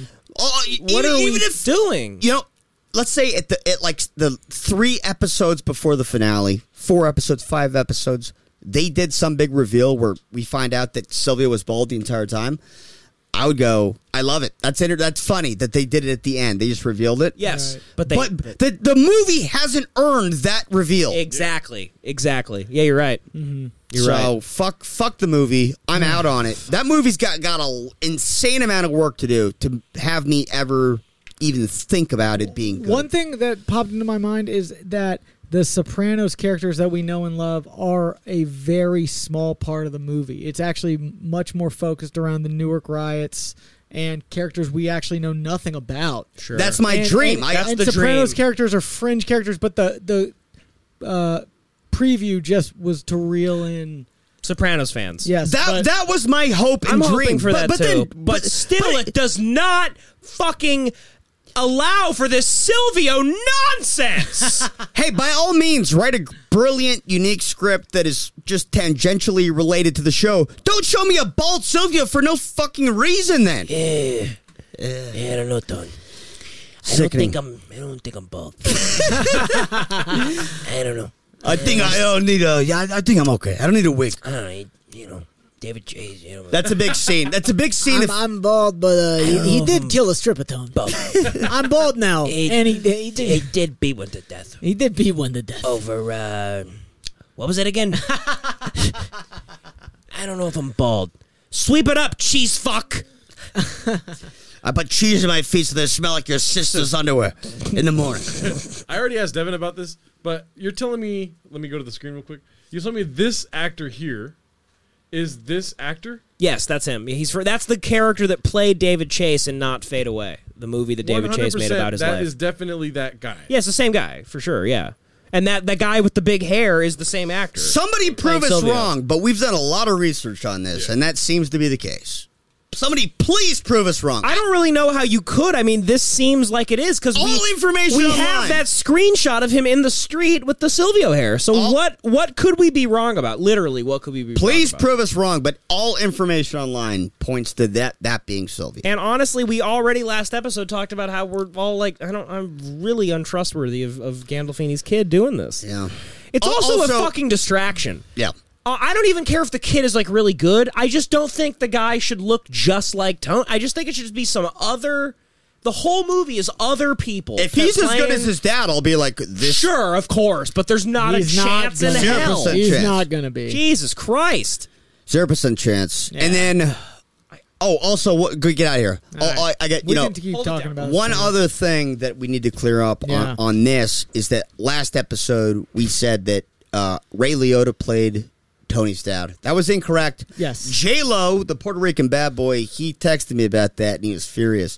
what are we doing? You know, let's say at the 3 episodes before the finale, 4 episodes, 5 episodes, they did some big reveal where we find out that Sylvia was bald the entire time. I would go, I love it. That's funny that they did it at the end. They just revealed it. Yes, Right. but the movie hasn't earned that reveal. exactly. Yeah, you're right. Mm-hmm. You're so right. fuck the movie. I'm out on it. That movie's got an insane amount of work to do to have me ever even think about it being good. One thing that popped into my mind is that the Sopranos characters that we know and love are a very small part of the movie. It's actually much more focused around the Newark riots and characters we actually know nothing about. Sure. That's my dream. That's the Sopranos dream. characters are fringe characters, but the preview just was to reel in. Sopranos fans. Yes, but That was my hope and I'm dream. hoping for that but too. Then, but still, it does not fucking allow for this Silvio nonsense. hey, by all means, write a brilliant, unique script that is just tangentially related to the show. Don't show me a bald Sylvia for no fucking reason. Then I don't know, Don. Sickening. I don't think I'm bald. I don't know. I think I don't need a. Yeah, I think I'm okay. I don't need a wig. I don't know. You know, David Chase. You know, That's a big scene. That's a big scene. I'm bald, but he did kill a stripper, Tom. bald. I'm bald now, and he did beat one to death He did beat one to death. over. What was it again? I don't know if I'm bald. Sweep it up, cheese fuck. I put cheese in my feet so they smell like your sister's underwear in the morning. I already asked Devin about this, but you're telling me, let me go to the screen real quick. You're telling me this actor here is this actor? Yes, that's him. That's the character that played David Chase in Not Fade Away, the movie that David Chase made about his life. That is definitely that guy. Yeah, it's the same guy, for sure, yeah. And that guy with the big hair is the same actor. Somebody prove us Sylvia. wrong, but we've done a lot of research on this, and that seems to be the case. Somebody please prove us wrong. I don't really know how you could. I mean, this seems like it is because All information we online. have that screenshot of him in the street with the Silvio hair. So what could we be wrong about? Literally, what could we be Please wrong about? prove us wrong, but all information online points to that being Sylvia. And honestly, we already last episode talked about how we're all like, I'm really untrustworthy of Gandolfini's kid doing this. Yeah. It's also a Also- fucking distraction. Yeah. I don't even care if the kid is like really good. I just don't think the guy should look just like Tony. I just think it should just be some other. The whole movie is other people. If he's as good as his dad, I'll be like this. Sure, of course, but there's not He's a not chance in gonna- hell. 0% He's chance. not going to be. Jesus Christ! 0% chance. And then, also, get out of here. I get, We you know, can keep hold it talking down. about one it. other thing that we need to clear up Yeah. on this is that last episode we said that Ray Liotta played Tony Stout. That was incorrect. Yes. J-Lo, the Puerto Rican bad boy, he texted me about that and he was furious.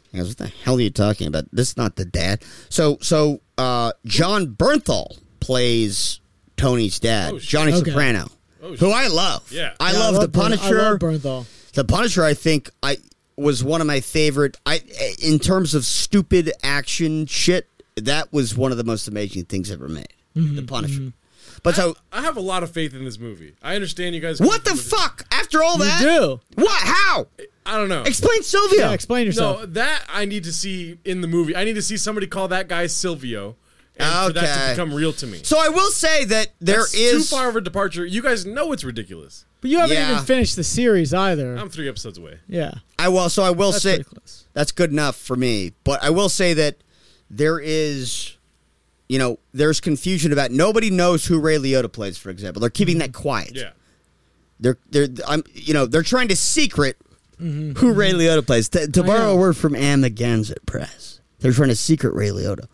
He goes, what the hell are you talking about? This is not the dad. So John Bernthal plays Tony's dad, Johnny Soprano, who I love. Yeah. I love The Punisher. I love Bernthal. The Punisher, I think, was one of my favorite. In terms of stupid action shit, that was one of the most amazing things ever made. The Punisher. Mm-hmm. But I have a lot of faith in this movie. I understand you guys. What the fuck? After all that, You do. What? How? I don't know. Explain Silvio. Yeah, explain yourself. No, that I need to see in the movie. I need to see somebody call that guy Silvio, and for that to become real to me. So I will say that That's too far of a departure. You guys know it's ridiculous. But you haven't even finished the series either. I'm 3 episodes away. Yeah. I will That's say pretty close. that's good enough for me. But I will say that there is, there's confusion about nobody knows who Ray Liotta plays. For example, they're keeping that quiet. Yeah. They're trying to secret who Ray Liotta plays. To borrow a word from Anne McGanzet Press, they're trying to secret Ray Liotta.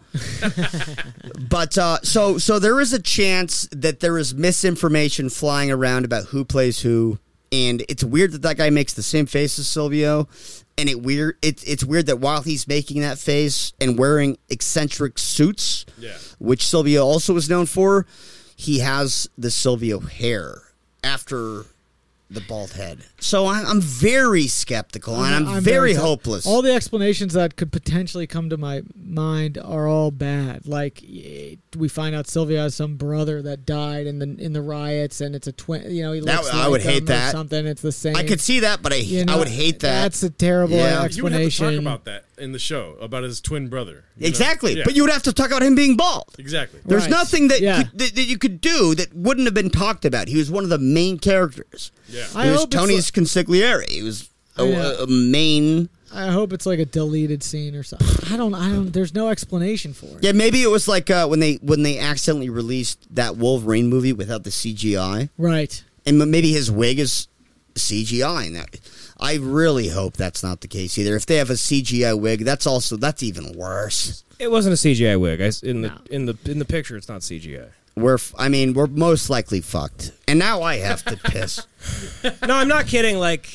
But so there is a chance that there is misinformation flying around about who plays who, and it's weird that guy makes the same face as Silvio, and it's weird that while he's making that face and wearing eccentric suits, which Silvio also is known for, he has the Silvio hair after the bald head. So I'm very skeptical, and I'm very hopeless. All the explanations that could potentially come to my mind are all bad. Like, we find out Silvio has some brother that died in the riots, and it's a twin. He looks like I would hate that. Something. It's the same. I could see that, but I would hate that. That's a terrible explanation. You would have to talk about that in the show, about his twin brother. Exactly. But you would have to talk about him being bald. Exactly. There's nothing that you could do that wouldn't have been talked about. He was one of the main characters. Yeah. He was Tony's consigliere. He was a main. I hope it's like a deleted scene or something. I don't. There's no explanation for it. Yeah, maybe it was like when they accidentally released that Wolverine movie without the CGI. Right. And maybe his wig is CGI. And I really hope that's not the case either. If they have a CGI wig, that's even worse. It wasn't a CGI wig. In the picture, it's not CGI. We're most likely fucked. And now I have to piss. No, I'm not kidding. Like,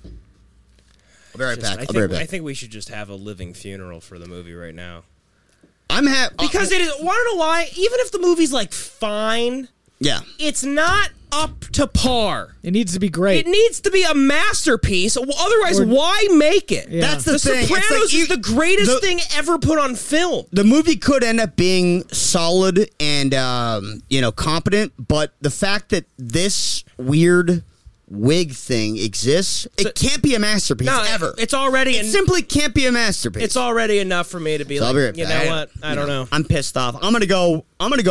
I'll be right back. I think we should just have a living funeral for the movie right now. Because it is. Want to know why? Even if the movie's like fine, it's not up to par. It needs to be great. It needs to be a masterpiece. Otherwise, why make it? Yeah. That's the thing. Sopranos is the greatest thing ever put on film. The movie could end up being solid and competent, but the fact that this weird wig thing exists, it can't be a masterpiece ever. It's already. It simply can't be a masterpiece. It's already enough for me to be like, right you back. know what? I don't know. I'm pissed off. I'm gonna go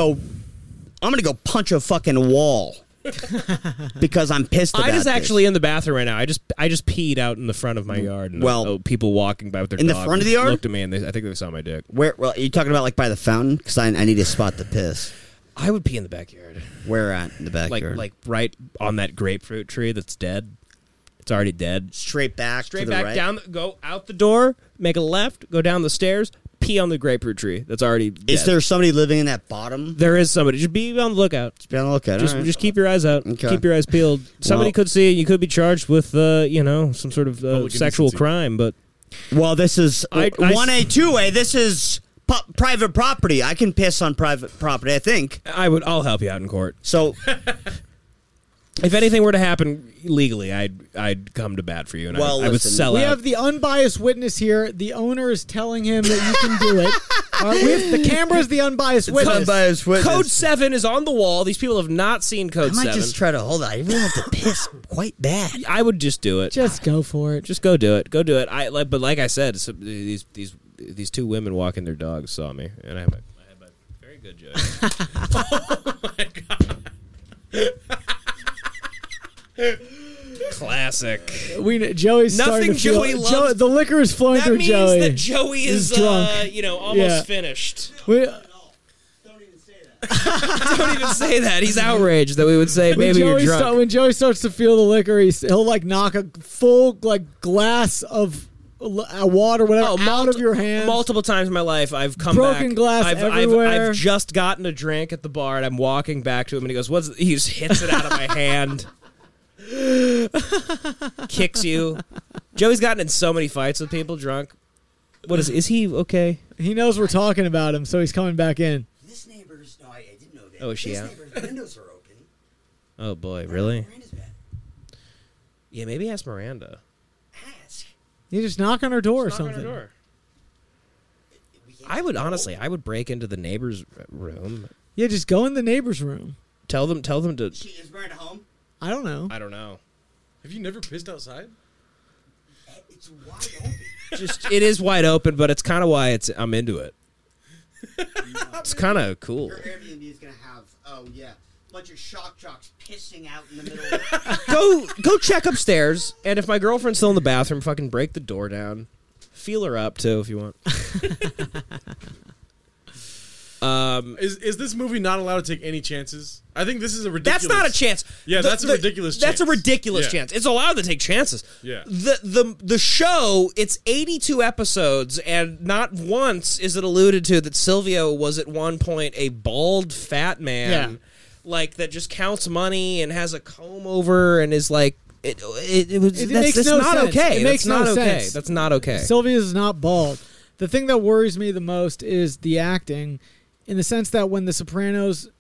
punch a fucking wall. Because I'm pissed about this. this. Actually in the bathroom right now. I just peed out in the front of my yard. And people walking by with their in dog the front of the yard looked at me and I think they saw my dick. Where? Well, are you talking about like by the fountain? Because I need to spot the piss. I would pee in the backyard. Where at in the backyard? Like right on that grapefruit tree that's dead. It's already dead. Straight back to the back right? down. Go out the door. Make a left. Go down the stairs. Pee on the grapefruit tree that's already dead. Is there somebody living in that bottom? There is somebody. Just be on the lookout. Just be on the lookout. Just keep your eyes out. Okay. Keep your eyes peeled. Somebody could see you. You could be charged with some sort of sexual crime. But this is 1A, 2A. This is private property. I can piss on private property. I think I'll help you out in court. So. If anything were to happen legally, I'd come to bat for you, and I would sell out. We have the unbiased witness here. The owner is telling him that you can do it. The camera is the unbiased witness. Code 7 is on the wall. These people have not seen Code 7. I might just try to hold it. I really have to piss quite bad. I would just do it. Just go for it. Just go do it. Go do it. But like I said, these two women walking their dogs saw me, and I had my very good joke. Oh my god. Classic. Joey's starting to Joey feel. loves. The liquor is flowing through Joey. That means that Joey is drunk. Almost finished. Don't even say that. Don't even say that. He's outraged that we would say maybe you're drunk. When Joey starts to feel the liquor, he'll like knock a full glass of water, whatever, out of your hand. Multiple times in my life, I've come broken back. glass everywhere. I've just gotten a drink at the bar, and I'm walking back to him, and he goes, "What's?" He just hits it out of my hand. Kicks you. Joey's gotten in so many fights with people drunk. What is he okay? He knows we're talking about him, so he's coming back in. This neighbor's... No, I didn't know that. Oh, is she this out? neighbor's windows are open. Oh, boy, really? Miranda's bed. Yeah, maybe ask Miranda. Ask. You just knock on her door or Knock on her something. door. I would break into the neighbor's room. Yeah, just go in the neighbor's room. Tell them to... Is Miranda home? I don't know. I don't know. Have you never pissed outside? It's wide open. It is wide open, but it's kind of why I'm into it. It's kind of cool. Your Airbnb is going to have, a bunch of shock jocks pissing out in the middle of Go check upstairs, and if my girlfriend's still in the bathroom, fucking break the door down. Feel her up, too, if you want. Is this movie not allowed to take any chances? I think this is a ridiculous... That's not a chance. Yeah, that's a ridiculous chance. That's a ridiculous chance. It's allowed to take chances. Yeah. The show, it's 82 episodes, and not once is it alluded to that Silvio was at one point a bald, fat man, like, that just counts money and has a comb over and is like... That's not okay. It makes no okay. sense. That's not okay. Sylvia is not bald. The thing that worries me the most is the acting, in the sense that when The Sopranos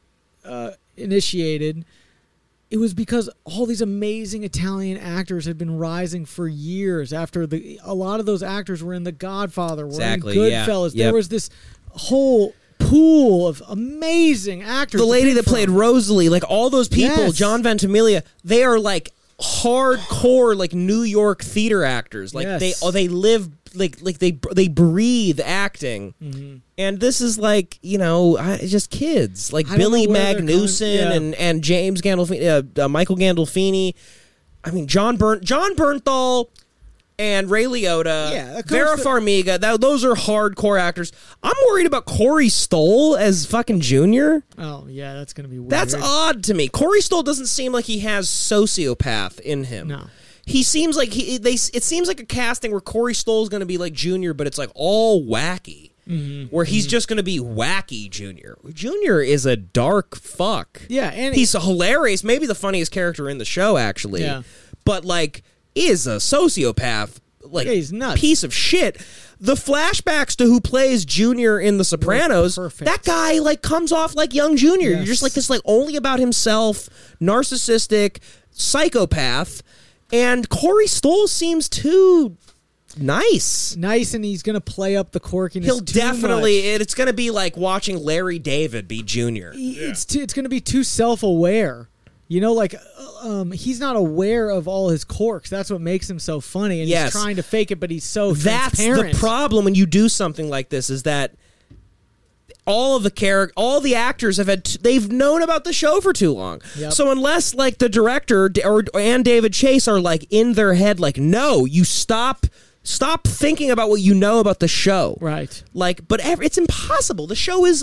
initiated, it was because all these amazing Italian actors had been rising for years after a lot of those actors were in The Godfather, were in Goodfellas. Yeah. There was this whole pool of amazing actors. The lady that played Rosalie, like all those people, Yes. John Ventimiglia, they are like hardcore, like New York theater actors. Like they live, like they breathe acting. Mm-hmm. And this is like, just kids like Billy Magnuson and James Gandolfini, Michael Gandolfini. I mean, John Bernthal and Ray Liotta, Vera Farmiga. Those are hardcore actors. I'm worried about Corey Stoll as fucking Junior. Oh, yeah, that's going to be weird. That's odd to me. Corey Stoll doesn't seem like he has sociopath in him. No. He seems like it seems like a casting where Corey Stoll's going to be like Junior, but it's like all wacky. Mm-hmm. Where he's just going to be wacky Junior. Junior is a dark fuck. Yeah, and he's hilarious. Maybe the funniest character in the show, actually. Yeah. But like, is a sociopath. Like, he's nuts. Piece of shit. The flashbacks to who plays Junior in The Sopranos, that guy like comes off like young Junior. You're just like this, like only about himself, narcissistic psychopath. And Corey Stoll seems too nice, and he's going to play up the quirkiness. He'll definitely. It's going to be like watching Larry David be Junior. It's going to be too self-aware. He's not aware of all his quirks. That's what makes him so funny, and he's trying to fake it, but he's so transparent. That's the problem when you do something like this, is that all the actors they've known about the show for too long. Yep. So unless like the director and David Chase are like in their head, like, no, you stop thinking about what you know about the show. Right. Like, but it's impossible. The show is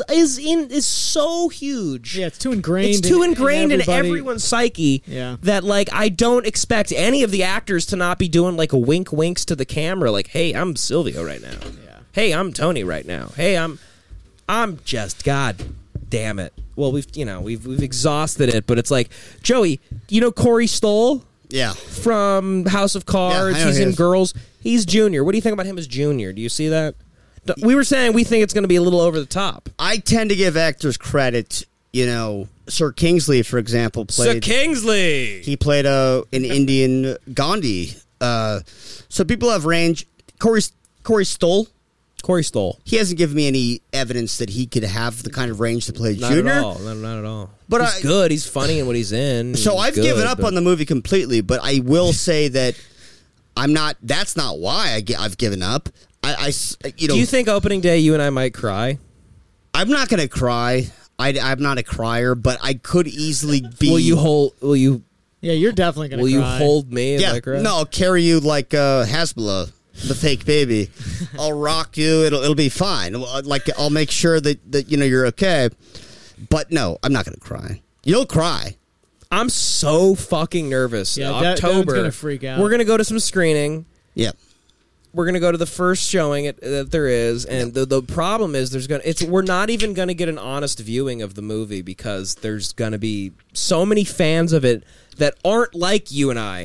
so huge. Yeah, it's too ingrained. It's too ingrained in everyone's psyche. Yeah. That like I don't expect any of the actors to not be doing like a winks to the camera, like, hey, I'm Silvio right now. Yeah. Hey, I'm Tony right now. Hey, I'm just, God damn it. Well, we've exhausted it, but it's like, Joey, Corey Stoll? Yeah. From House of Cards. He's in Girls. He's Junior. What do you think about him as Junior? Do you see that? We were saying we think it's going to be a little over the top. I tend to give actors credit. Sir Kingsley, for example, played... Sir Kingsley! He played an Indian Gandhi. So people have range. Corey Stoll? Corey Stoll. He hasn't given me any evidence that he could have the kind of range to play Not Junior. At all. Not at all. But he's good. He's funny in what he's in. So I've given up on the movie completely, but I will say that I'm not. That's not why I've given up. Do you think opening day you and I might cry? I'm not going to cry. I'm not a crier, but I could easily be. Will you? Yeah, you're definitely going to cry. Will you hold me? Yeah. I cry? No, I'll carry you like Hasbullah, the fake baby. I'll rock you. It'll be fine. Like I'll make sure that you're okay. But no, I'm not going to cry. You'll cry. I'm so fucking nervous. Yeah, October. Devin's gonna freak out. We're gonna go to some screening. Yep. We're gonna go to the first showing that there is, and the problem is we're not even gonna get an honest viewing of the movie because there's gonna be so many fans of it that aren't like you and I.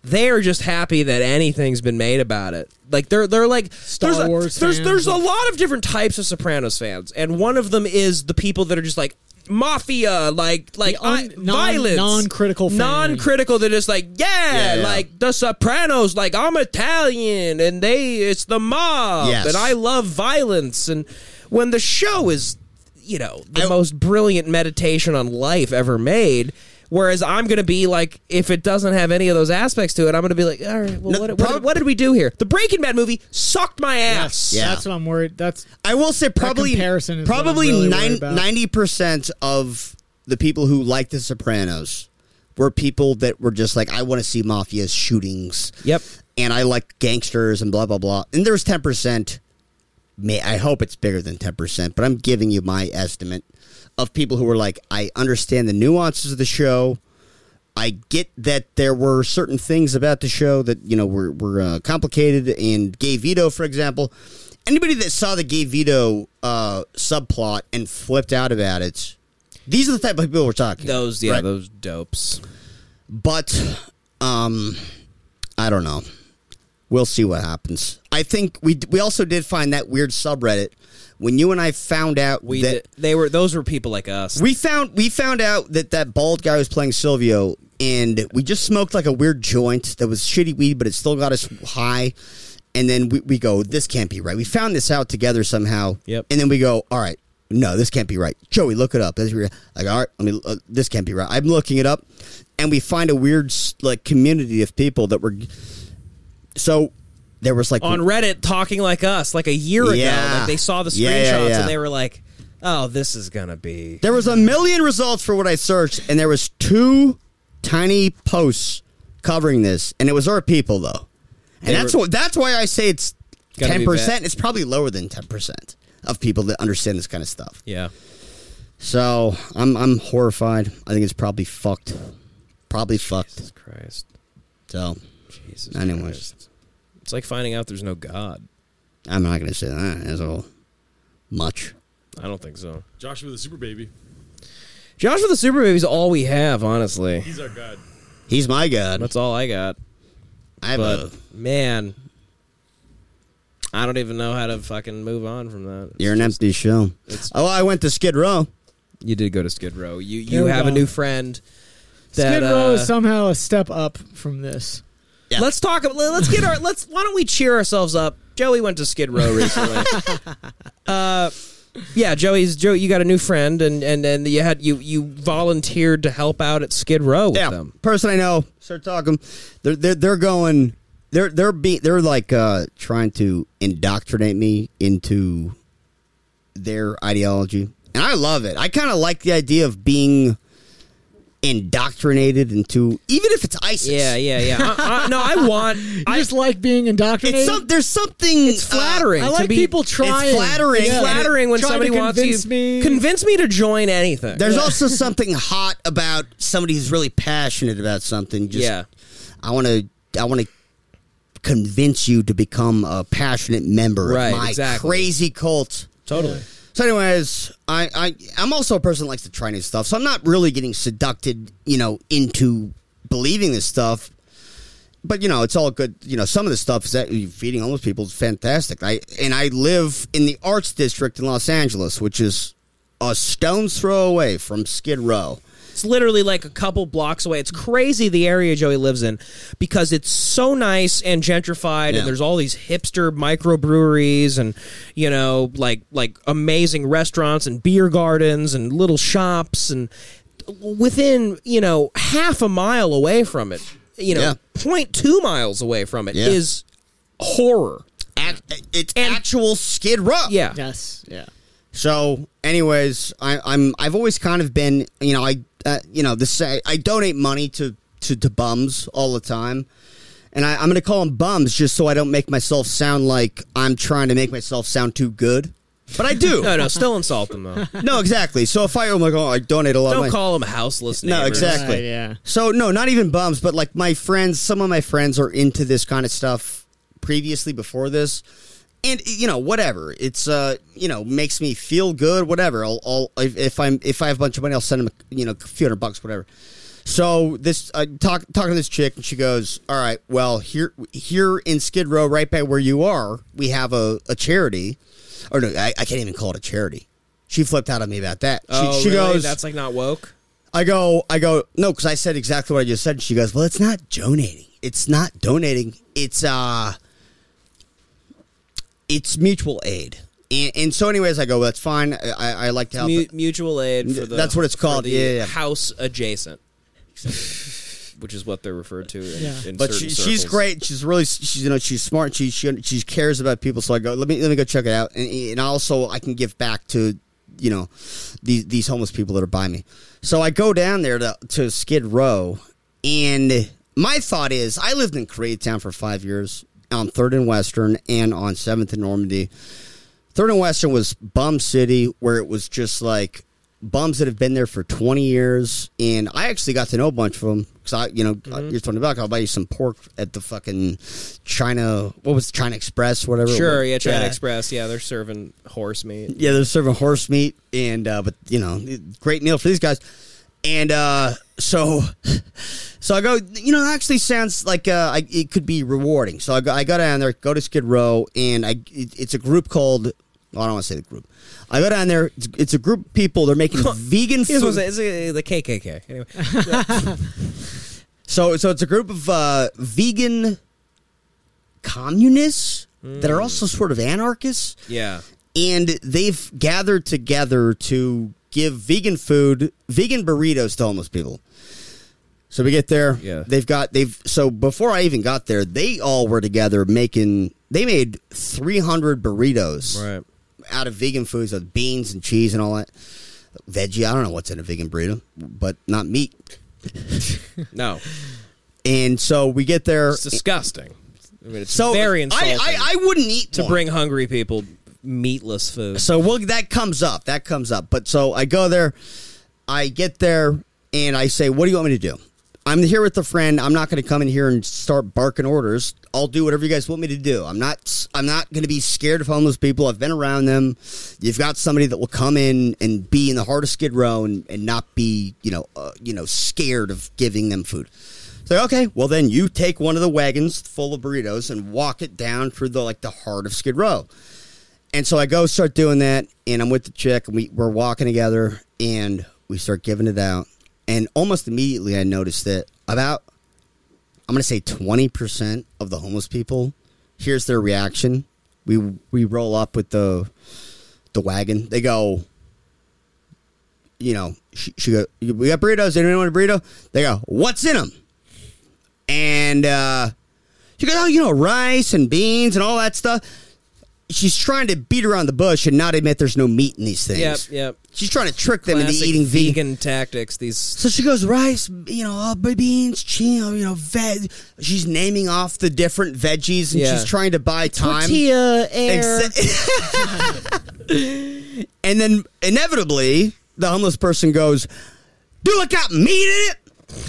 they're just happy that anything's been made about it. Like they're like Star Wars there's fans. a lot of different types of Sopranos fans, and one of them is the people that are just like mafia, violence, non-critical fan. non-critical. They're just like, yeah, like the Sopranos. Like I'm Italian, and it's the mob, and I love violence. And when the show is, the most brilliant meditation on life ever made. Whereas I'm going to be like, if it doesn't have any of those aspects to it, I'm going to be like, all right, well, what did we do here? The Breaking Bad movie sucked my ass. Yes, that's what I'm worried. I will say probably 90% of the people who like The Sopranos were people that were just like, I want to see mafia shootings. Yep. And I like gangsters and blah, blah, blah. And there's 10%. I hope it's bigger than 10%, but I'm giving you my estimate of people who were like, I understand the nuances of the show. I get that there were certain things about the show that, were complicated. And Gay Vito, for example, anybody that saw the Gay Vito subplot and flipped out about it, these are the type of people we're talking about. Those dopes. But, I don't know. We'll see what happens. I think we also did find that weird subreddit when you and I found out those were people like us. We found out that bald guy was playing Silvio, and we just smoked like a weird joint that was shitty weed, but it still got us high. And then we go, this can't be right. We found this out together somehow. Yep. And then we go, all right, no, this can't be right. Joey, look it up. Like, all right, this can't be right. I'm looking it up, and we find a weird community of people that were. So there was like on Reddit talking like us, like a year ago. Like they saw the screenshots and they were like, "Oh, this is gonna be." There was 1 million results for what I searched, and there was 2 tiny posts covering this, and it was our people though, and that's why I say it's 10%. It's probably lower than 10% of people that understand this kind of stuff. Yeah. So I'm horrified. I think it's probably fucked. Jesus Christ. So. Jesus anyways. Christ. It's like finding out there's no God. I'm not going to say that as all much. I don't think so. Joshua the Super Baby. Joshua the Super Baby is all we have, honestly. He's our God. He's my God. That's all I got. Man, I don't even know how to fucking move on from that. You're an empty shell. I went to Skid Row. You did go to Skid Row. You have a new friend. Skid Row is somehow a step up from this. Yeah. Let's talk. Why don't we cheer ourselves up? Joey went to Skid Row recently. Joe, you got a new friend, and you volunteered to help out at Skid Row with them. Person I know. Start talking. They're going. They're like trying to indoctrinate me into their ideology, and I love it. I kind of like the idea of being indoctrinated into, even if it's ISIS. Yeah. I just like being indoctrinated. There's something. It's flattering. I like people trying. It's flattering. It's flattering when somebody wants to convince me to join anything. There's also something hot about somebody who's really passionate about something. I want to convince you to become a passionate member of my crazy cult. Totally. So anyways, I'm also a person that likes to try new stuff, so I'm not really getting seduced, into believing this stuff. But, it's all good. Some of the stuff is that feeding homeless people is fantastic. I live in the Arts District in Los Angeles, which is a stone's throw away from Skid Row. It's literally like a couple blocks away. It's crazy the area Joey lives in because it's so nice and gentrified, and there's all these hipster microbreweries and like amazing restaurants and beer gardens and little shops, and within half a mile away from it, 0.2 miles away from it is horror. It's actual Skid Row. Yeah. Yes. Yeah. So, anyways, I've always kind of been, I donate money to bums all the time, and I'm going to call them bums just so I don't make myself sound like I'm trying to make myself sound too good, but I do. No, still insult them though. No, exactly. So if I donate a lot. Don't call them houseless neighbors. No, exactly. Right, yeah. So no, not even bums, but like my friends. Some of my friends are into this kind of stuff previously before this. And whatever, it's makes me feel good. Whatever, I'll if I have a bunch of money, I'll send them a few $100, whatever. So this talking to this chick, and she goes, "All right, well here in Skid Row, right by where you are, we have a charity, or no, I can't even call it a charity." She flipped out on me about that. She really? goes, "That's like not woke." I go, no, because I said exactly what I just said. She goes, "Well, it's not donating. It's not donating. It's mutual aid." And so, anyways, I go, well, that's fine. I like to help. Mutual aid for the. That's what it's called. Yeah. House adjacent, which is what they're referred to. In but certain she's circles. great. She's smart. She cares about people. So I go, let me go check it out, and also I can give back to these homeless people that are by me. So I go down there to Skid Row, and my thought is, I lived in Koreatown for 5 years on 3rd and Western and on 7th and Normandy. 3rd and Western was bum city, where it was just like bums that have been there for 20 years, and I actually got to know a bunch of them because you're $20. I'll buy you some pork at the fucking China. What was it, China Express? Whatever. Sure, yeah, China Express. Yeah, they're serving horse meat. Yeah, they're serving horse meat, and but great meal for these guys. And so I go. Actually sounds like it could be rewarding. So I go down there, go to Skid Row, and it's a group called. Well, I don't want to say the group. I go down there. It's a group of people. They're making vegan food. It's the KKK. Anyway. So it's a group of vegan communists that are also sort of anarchists. Yeah. And they've gathered together to give vegan food, vegan burritos to homeless people. So we get there. Yeah. So before I even got there, they all were together they made 300 burritos. Right. Out of vegan foods, with beans and cheese and all that. Veggie, I don't know what's in a vegan burrito, but not meat. No. And so we get there. It's disgusting. I mean, it's very insulting. I wouldn't eat to bring hungry people meatless food. So that comes up. But so I go there, I get there, and I say, "What do you want me to do? I'm here with a friend. I'm not going to come in here and start barking orders. I'll do whatever you guys want me to do. I'm not going to be scared of homeless people. I've been around them. You've got somebody that will come in and be in the heart of Skid Row and not be, scared of giving them food." So, okay, well then you take one of the wagons full of burritos and walk it down through the heart of Skid Row. And so I go start doing that, and I'm with the chick, and we're walking together, and we start giving it out. And almost immediately I noticed that about, I'm going to say 20% of the homeless people, here's their reaction. We roll up with the wagon. They go, she go, "We got burritos. Anyone want a burrito?" They go, "What's in them?" And she goes, "Oh, rice and beans and all that stuff." She's trying to beat around the bush and not admit there's no meat in these things. Yep. She's trying to trick them Classic into eating vegan tactics. So she goes, rice, beans, cheese, veg. She's naming off the different veggies, and she's trying to buy time. Tortilla, air. And then inevitably, the homeless person goes, "Do it got meat in it?"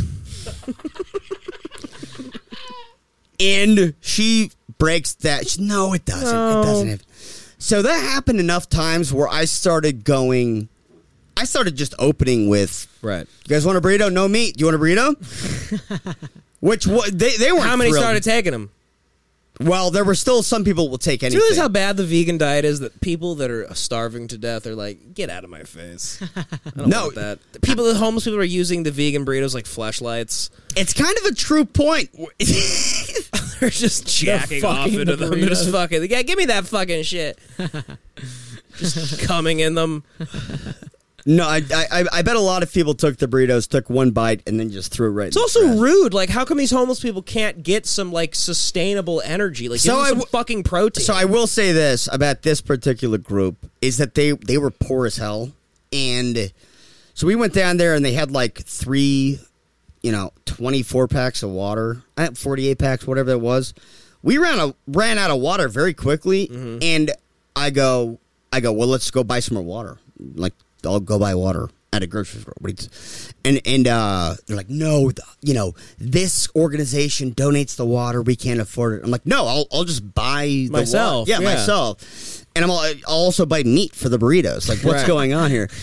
And she breaks that. No, it doesn't. No. It doesn't have. So that happened enough times where I started just opening with, Right. "You guys want a burrito? No meat. Do you want a burrito?" Which they weren't. How many thrilled. started taking them? Well, there were still some people will take Do anything. you realize how bad the vegan diet is? That people that are starving to death are like, "Get out of my face." I don't want that. The homeless people are using the vegan burritos like fleshlights. It's kind of a true point. They're just jacking off into them. They're just fucking, give me that fucking shit. Just coming in them. No, I bet a lot of people took the burritos, took one bite, and then just threw it right. It's also rude. Like, how come these homeless people can't get some sustainable energy? Like, give them some fucking protein. So I will say this about this particular group is that they were poor as hell, and so we went down there and they had 3, 24 packs of water, 48 packs, whatever that was. We ran out of water very quickly, and I go, well, let's go buy some more water. I'll go buy water at a grocery store. And they're like, "No, this organization donates the water. We can't afford it." I'm like, "No, I'll just buy the myself." Water. Yeah, myself. And I'll also buy meat for the burritos. Like, what's going on here?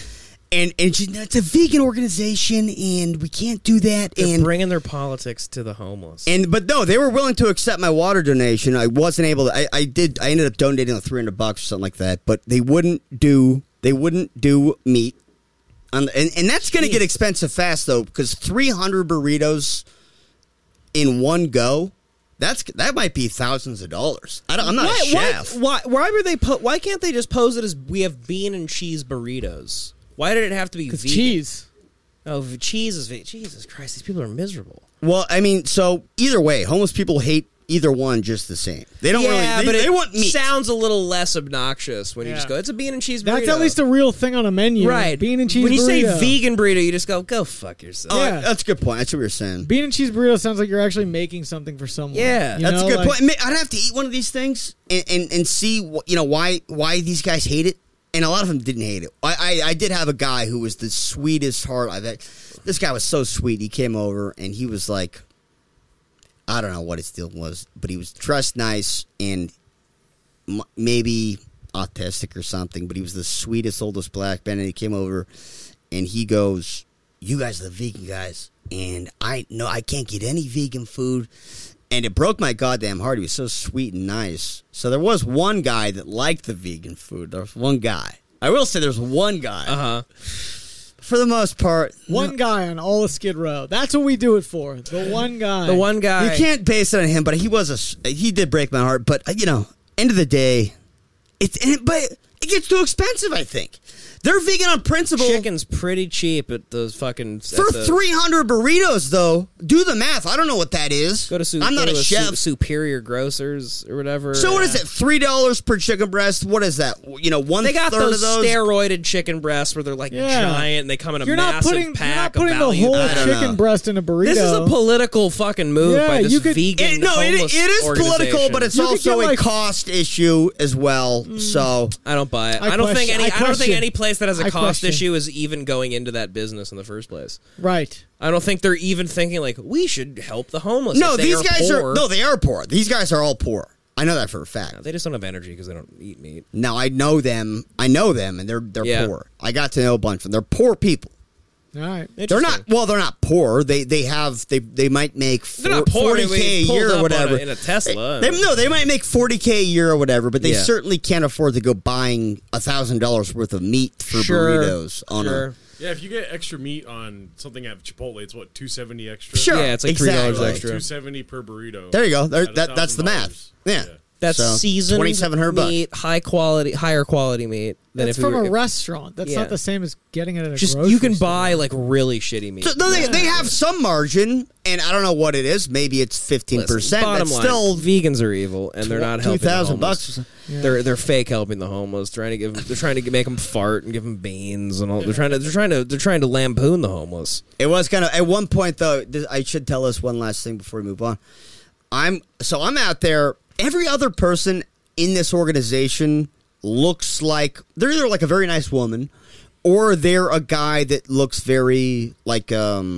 And it's a vegan organization, and we can't do that. They're bringing their politics to the homeless. But no, they were willing to accept my water donation. I wasn't able to. I ended up donating like $300 or something like that. But they wouldn't do meat, and that's going to get expensive fast though, because 300 burritos in one go. That might be thousands of dollars. I'm not a chef. Why can't they just pose it as we have bean and cheese burritos? Why did it have to be vegan? Cheese. Oh, cheese is vegan. Jesus Christ, these people are miserable. Well, I mean, so either way, homeless people hate either one just the same. They don't really. They want meat. Sounds a little less obnoxious when you just go, it's a bean and cheese burrito. That's at least a real thing on a menu. Right. Bean and cheese burrito. When you say vegan burrito, you just go fuck yourself. Oh, yeah. That's a good point. That's what we were saying. Bean and cheese burrito sounds like you're actually making something for someone. Yeah. That's a good point. I'd have to eat one of these things and see why these guys hate it. And a lot of them didn't hate it. I did have a guy who was the sweetest heart I've had. This guy was so sweet. He came over and he was like, I don't know what his deal was, but he was dressed nice and maybe autistic or something, but he was the sweetest, oldest black man. And he came over and he goes, you guys are the vegan guys, and I can't get any vegan food. And it broke my goddamn heart. He was so sweet and nice. So there was one guy that liked the vegan food. There was one guy. I will say there's one guy. Uh-huh. For the most part. One guy on all of Skid Row. That's what we do it for. The one guy. The one guy. You can't base it on him, but he did break my heart. But, end of the day, but it gets too expensive, I think. They're vegan on principle. Chicken's pretty cheap at those fucking... For 300 burritos, though, do the math. I don't know what that is. I'm not a chef. Superior Grocers or whatever. So what is it? $3 per chicken breast? What is that? One they got third those of those steroided chicken breasts where they're like giant and they come in a massive pack. You're not putting the whole chicken breast in a burrito. This is a political fucking move by this vegan homeless it is political, but it's also a cost issue as well. So I don't buy it. I don't think any place that has a cost issue is even going into that business in the first place. Right. I don't think they're even thinking like we should help the homeless. No, these guys are they are poor. These guys are all poor. I know that for a fact. No, they just don't have energy because they don't eat meat. No, I know them, and they're poor. I got to know a bunch of them. They're poor people. All right. They're not poor. They might make $40K a year or whatever in a Tesla. They might make $40K a year or whatever, but they certainly can't afford to go buying $1,000 worth of meat for burritos. Yeah, if you get extra meat on something at Chipotle, it's what, $2.70 extra? Sure, yeah, it's like $3 extra. $2.70 per burrito. There you go. That's the math. Yeah. That's seasoned meat, higher quality meat. That's from a restaurant. That's not the same as getting it at a grocery store. You can buy like really shitty meat. So, they have some margin, and I don't know what it is. Maybe it's 15%. Bottom line, still vegans are evil, and they're not helping the homeless. $2,000. They're fake helping the homeless. They're trying to make them fart and give them beans and all. They're trying to lampoon the homeless. It was kind of at one point though. I should tell us one last thing before we move on. I'm out there. Every other person in this organization looks like they're either like a very nice woman or they're a guy that looks very like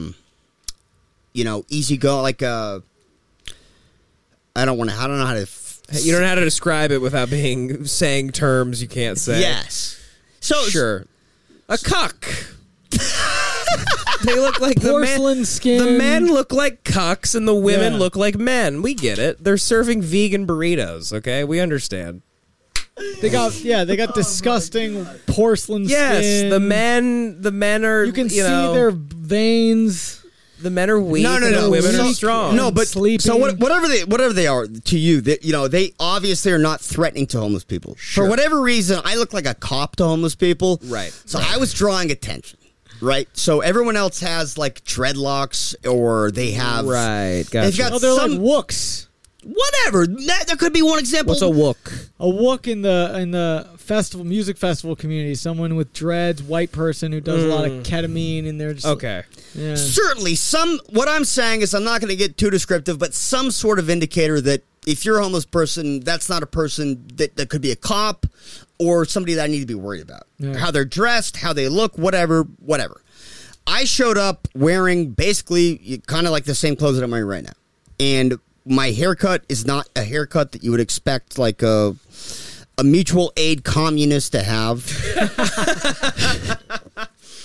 easygoing, like I don't know how to you don't know how to describe it without saying terms you can't say. Yes. So sure. A cuck. They look like porcelain skin. The men look like cucks and the women look like men. We get it. They're serving vegan burritos, okay? We understand. They got disgusting porcelain skin. Yes, the men are you can see their veins. The men are weak. No. The women are strong. No, but sleeping. So whatever they are to you, they obviously are not threatening to homeless people. Sure. For whatever reason, I look like a cop to homeless people. Right. So I was drawing attention. Right, so everyone else has like dreadlocks, or they have right. Gotcha. They're like wooks. Whatever. There could be one example. What's a wook? A wook in the music festival community. Someone with dreads, white person who does a lot of ketamine, and they're just okay. Yeah. Certainly, what I'm saying is I'm not going to get too descriptive, but some sort of indicator that if you're a homeless person, that's not a person that could be a cop or somebody that I need to be worried about. Yeah. How they're dressed, how they look, whatever. I showed up wearing basically kind of like the same clothes that I'm wearing right now. And my haircut is not a haircut that you would expect like a mutual aid communist to have.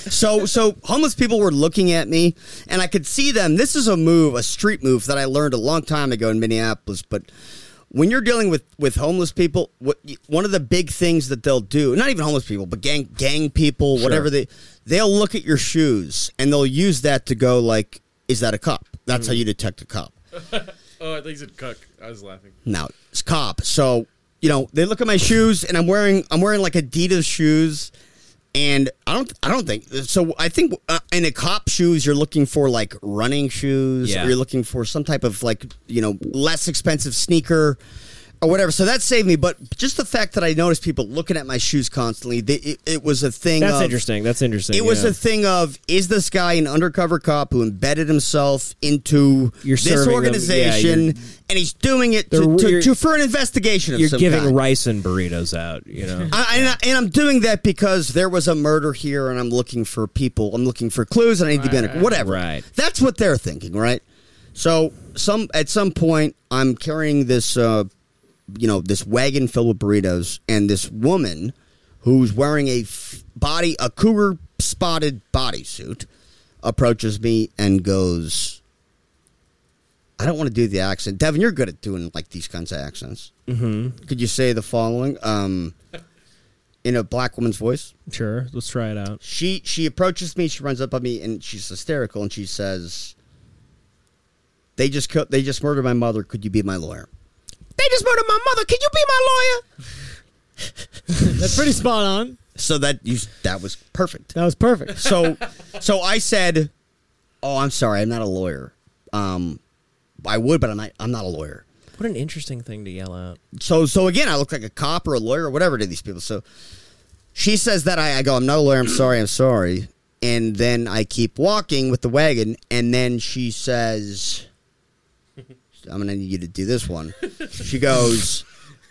So homeless people were looking at me, and I could see them. This is a street move that I learned a long time ago in Minneapolis. But when you're dealing with homeless people, one of the big things that they'll do, not even homeless people, but gang people, whatever, they'll look at your shoes, and they'll use that to go like, is that a cop? That's how you detect a cop. Oh, I think you said cuck. I was laughing. No, it's cop. So, they look at my shoes, and I'm wearing like Adidas shoes, and I don't think so. I think in a cop shoes, you're looking for like running shoes, or you're looking for some type of like less expensive sneaker or whatever. So that saved me. But just the fact that I noticed people looking at my shoes constantly, it was a thing. That's interesting. It was a thing of, is this guy an undercover cop who embedded himself into this organization, and he's doing it for an investigation of some kind? You're giving rice and burritos out, And I'm doing that because there was a murder here, and I'm looking for people. I'm looking for clues, and I need to be in whatever. Right. That's what they're thinking, right? So at some point, I'm carrying this this wagon filled with burritos, and this woman who's wearing a cougar spotted bodysuit approaches me and goes, I don't want to do the accent. Devin, you're good at doing like these kinds of accents. Mm-hmm. Could you say the following in a black woman's voice? Sure, let's try it out. She approaches me, she runs up on me, and she's hysterical, and she says, they just murdered my mother. Could you be my lawyer? They just murdered my mother. Can you be my lawyer? That's pretty spot on. So that was perfect. That was perfect. So I said, "Oh, I'm sorry. I'm not a lawyer. I would, but I'm not a lawyer." What an interesting thing to yell out. So again, I look like a cop or a lawyer or whatever to these people. So she says that I go, "I'm not a lawyer. I'm sorry." And then I keep walking with the wagon, and then she says, I'm going to need you to do this one. She goes,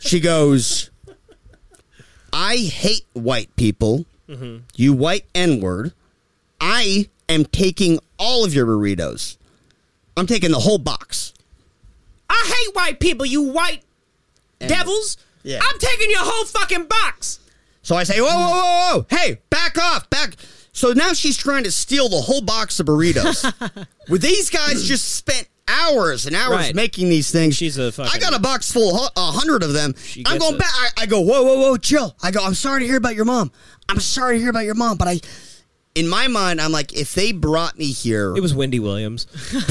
I hate white people. Mm-hmm. You white N-word. I am taking all of your burritos. I'm taking the whole box. I hate white people, you white devils. Yeah. I'm taking your whole fucking box. So I say, whoa. Hey, back off. So now she's trying to steal the whole box of burritos. Where these guys just spent hours and hours making these things. I got a box full, 100 of them. I'm going back. I go, whoa, chill. I go, I'm sorry to hear about your mom. But in my mind, I'm like, if they brought me here. It was Wendy Williams.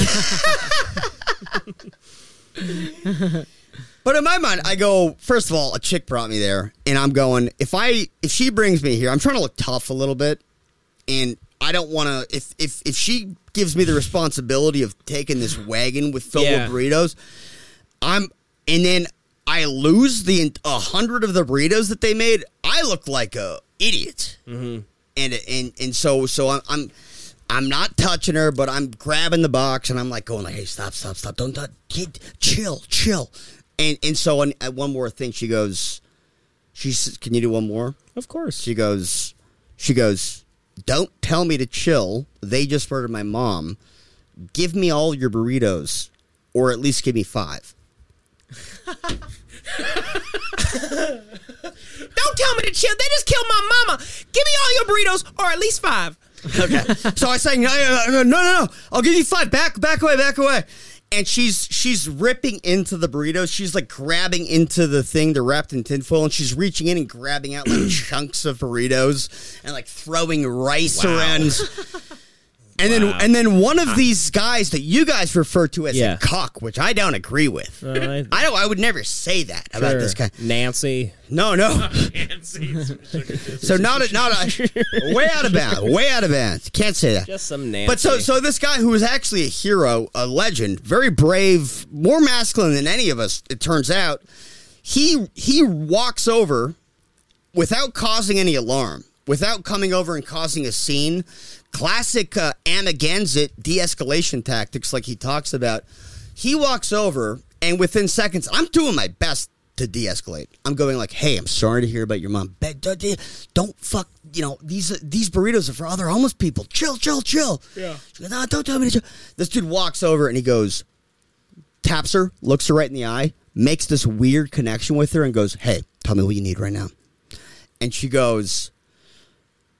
But in my mind, I go, first of all, a chick brought me there. And I'm going, if she brings me here, I'm trying to look tough a little bit. And I don't want to, if she gives me the responsibility of taking this wagon with filled with burritos, and then I lose 100 of the burritos that they made, I look like a idiot. Mm-hmm. And so I'm not touching her, but I'm grabbing the box and I'm like going like, hey, stop, don't touch, kid, chill. And so one more thing, she goes, can you do one more? Of course. She goes, don't tell me to chill. They just murdered my mom. Give me all your burritos, or at least give me 5. Don't tell me to chill. They just killed my mama. Give me all your burritos, or at least 5. Okay. So I say, no. I'll give you 5. Back away. And she's ripping into the burritos. She's like grabbing into the thing. They're wrapped in tinfoil, and she's reaching in and grabbing out like chunks of burritos and like throwing rice around. And then one of these guys that you guys refer to as a cuck, which I don't agree with. I would never say that about this guy. Nancy. No. Nancy. So not way out of bounds. Can't say that. Just some Nancy. But so this guy who was actually a hero, a legend, very brave, more masculine than any of us, it turns out, he walks over without causing any alarm, without coming over and causing a scene. Classic Amagansett de-escalation tactics like he talks about. He walks over, and within seconds, I'm doing my best to de-escalate. I'm going like, hey, I'm sorry to hear about your mom. Don't fuck, these burritos are for other homeless people. Chill. Yeah. She goes, no, don't tell me to chill. This dude walks over, and he goes, taps her, looks her right in the eye, makes this weird connection with her, and goes, hey, tell me what you need right now. And she goes,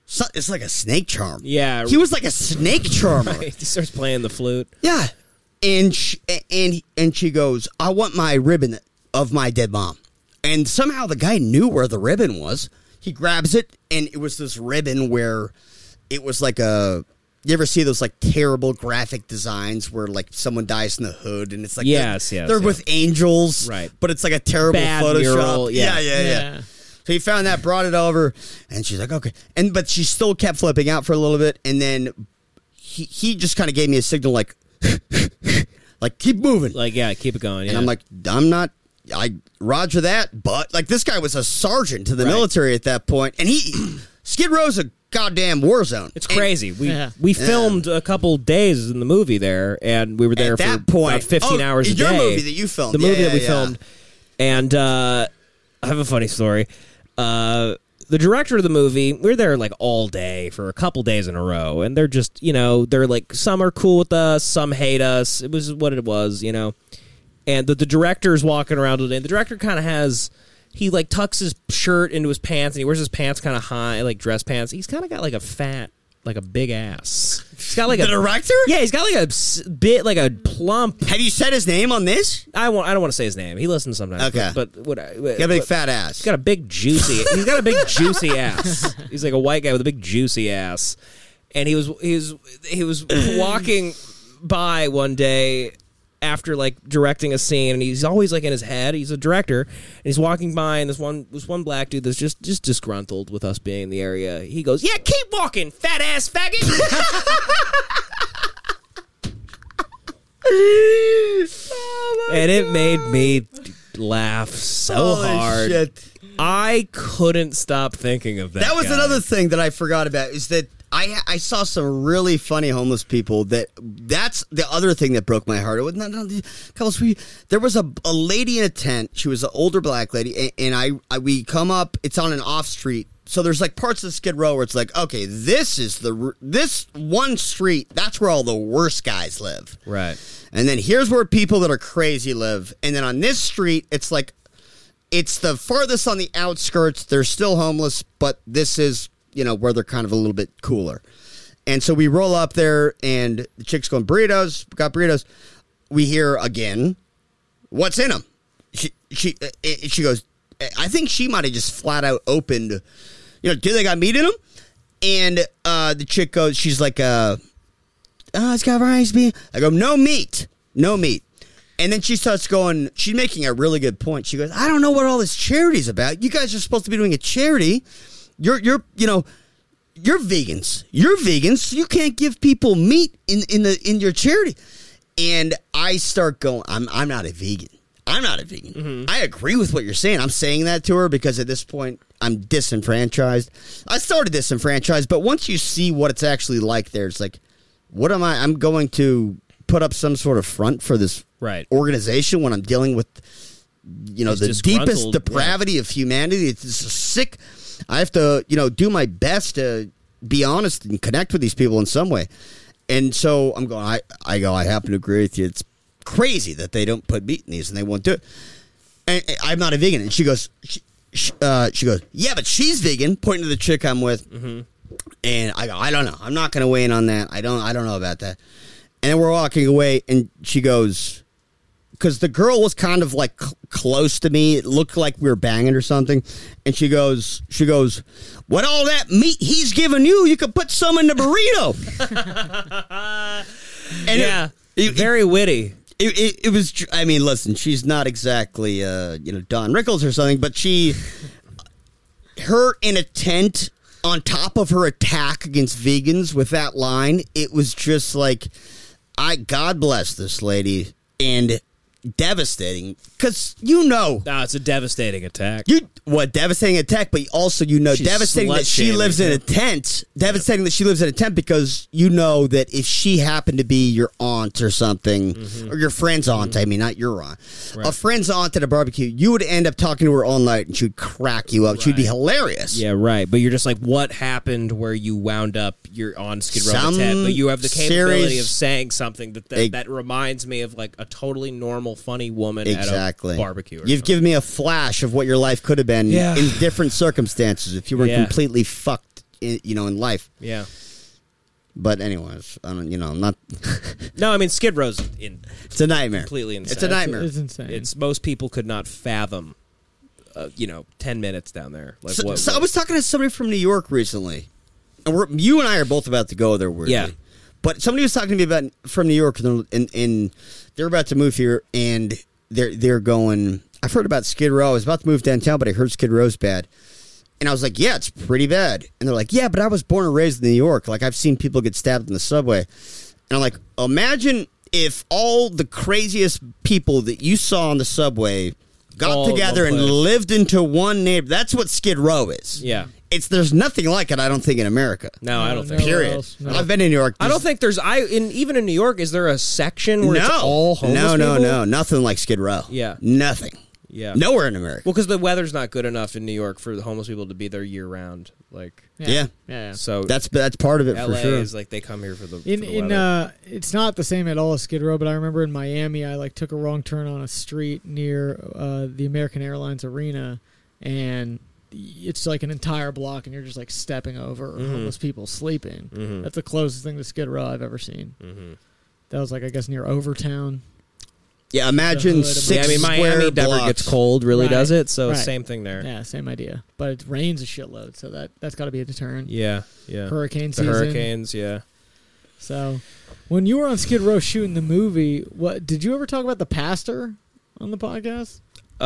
it's like a snake charm. Yeah. He was like a snake charmer. Right. He starts playing the flute. Yeah. And she goes, I want my ribbon of my dead mom. And somehow the guy knew where the ribbon was. He grabs it, and it was this ribbon where it was like a... You ever see those like terrible graphic designs where like someone dies in the hood and it's like they're with angels, right? But it's like a terrible bad Photoshop. Mural, yeah. So he found that, brought it over, and she's like, okay. But she still kept flipping out for a little bit, and then he just kind of gave me a signal like, like keep moving, like keep it going. Yeah. And I'm like, I'm not. I roger that, but like this guy was a sergeant to the military at that point, and Skid Row's a goddamn war zone. It's crazy. We filmed a couple days in the movie there, and we were there at for that point, about 15 hours a day. Your movie that you filmed. The movie that we filmed. And I have a funny story. The director of the movie, we were there like all day for a couple days in a row, and they're just, they're like, some are cool with us, some hate us. It was what it was, And the director's walking around today, and the director kind of has... He, like, tucks his shirt into his pants, and he wears his pants kind of high, like dress pants. He's kind of got, like, a big ass. He's got, like, the director? Yeah, he's got, like, a bit, like, a plump... Have you said his name on this? I don't want to say his name. He listens sometimes. Okay. But he got a big fat ass. He's got a big, juicy... he's got a big, juicy ass. He's like a white guy with a big, juicy ass. And he was walking by one day... after like directing a scene, and he's always like in his head. He's a director, and he's walking by, and this one black dude that's just disgruntled with us being in the area. He goes, "Yeah, keep walking, fat ass faggot." And it made me laugh so hard. Shit. I couldn't stop thinking of that. That was guy. another thing that I forgot about is that I saw some really funny homeless people. That's the other thing that broke my heart. It was there was a lady in a tent. She was an older black lady, and we come up. It's on an off street, so there's like parts of Skid Row where it's like, okay, this one street. That's where all the worst guys live, right? And then here's where people that are crazy live. And then on this street, it's like it's the farthest on the outskirts. They're still homeless, but this is. Where they're kind of a little bit cooler. And so we roll up there, and the chick's going, burritos, got burritos. We hear again, what's in them? She goes, I think she might have just flat out opened, do they got meat in them? And the chick goes, she's like, it's got rice beef. I go, no meat. And then she starts going, she's making a really good point. She goes, I don't know what all this charity's about. You guys are supposed to be doing a charity. You're vegans. You're vegans. You can't give people meat in your charity. And I start going, I'm not a vegan. Mm-hmm. I agree with what you're saying. I'm saying that to her because at this point I'm disenfranchised. I started disenfranchised, but once you see what it's actually like there, it's like, what am I? I'm going to put up some sort of front for this organization when I'm dealing with, the deepest depravity of humanity. It's sick. I have to, do my best to be honest and connect with these people in some way. And so I'm going, I happen to agree with you. It's crazy that they don't put meat in these and they won't do it. And I'm not a vegan. And she goes, yeah, but she's vegan, pointing to the chick I'm with. Mm-hmm. And I go, I don't know. I'm not going to weigh in on that. I don't know about that. And then we're walking away, and she goes, because the girl was kind of like close to me. It looked like we were banging or something. And she goes, what all that meat he's giving you could put some in the burrito. And yeah, very witty. It was, I mean, listen, she's not exactly, Don Rickles or something, but her in a tent on top of her attack against vegans with that line, it was just like, God bless this lady. And devastating, because it's a devastating attack. Devastating attack, but also devastating that she lives in a tent. Devastating that she lives in a tent because that if she happened to be your aunt or something, or your friend's aunt, I mean, not your aunt, a friend's aunt at a barbecue, you would end up talking to her all night, and she would crack you up. Right. She'd be hilarious. Yeah, right. But you're just like, what happened where you wound up? You're on Skid Row tent, but you have the capability of saying something that reminds me of like a totally normal, funny woman at a barbecue. You've given me a flash of what your life could have been in different circumstances if you were completely fucked in life. Yeah. But anyways, I don't, I'm not. No, I mean Skid Row's It's a nightmare. Completely insane. It's a nightmare. It's insane. It's most people could not fathom. 10 minutes down there. Like So I was talking to somebody from New York recently, and you and I are both about to go there. Weirdly. Yeah. But somebody was talking to me from New York, and they're about to move here, and they're going. I've heard about Skid Row. I was about to move downtown, but I heard Skid Row's bad. And I was like, yeah, it's pretty bad. And they're like, yeah, but I was born and raised in New York. Like, I've seen people get stabbed in the subway. And I'm like, imagine if all the craziest people that you saw on the subway got together and lived into one neighborhood. That's what Skid Row is. Yeah. There's nothing like it, I don't think, in America. No, I don't think. Period. No. I've been in New York. I don't think there's. Even in New York, is there a section where it's all homeless people? No. Nothing like Skid Row. Yeah. Nothing. Yeah. Nowhere in America. Well, because the weather's not good enough in New York for the homeless people to be there year round. Like, Yeah. so That's part of it LA for sure. is like they come here for the weather. It's not the same at all as Skid Row, but I remember in Miami, I took a wrong turn on a street near the American Airlines Arena, and it's like an entire block, and you're just like stepping over homeless people sleeping. Mm-hmm. That's the closest thing to Skid Row I've ever seen. Mm-hmm. That was I guess near Overtown. Yeah, imagine Miami square never blocks. gets cold, really, Right. does it? So Right. same thing there. Yeah, same idea. But it rains a shitload, so that's got to be a deterrent. Yeah. Hurricane The season. hurricanes, yeah. So, when you were on Skid Row shooting the movie, what did you ever talk about the pastor on the podcast?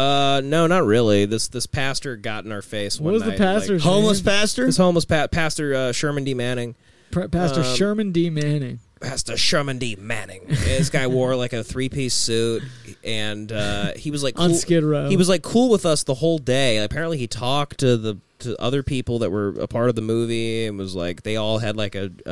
No, not really. This pastor got in our face What one was night. the pastor's Homeless name? pastor? This homeless pastor Sherman D. Manning. Pastor Sherman D. Manning. Pastor Sherman D. Manning. This guy wore like a 3-piece suit, and he was like cool. On Skid Row. He was like cool with us the whole day. Apparently, he talked to other people that were a part of the movie, and was like they all had like a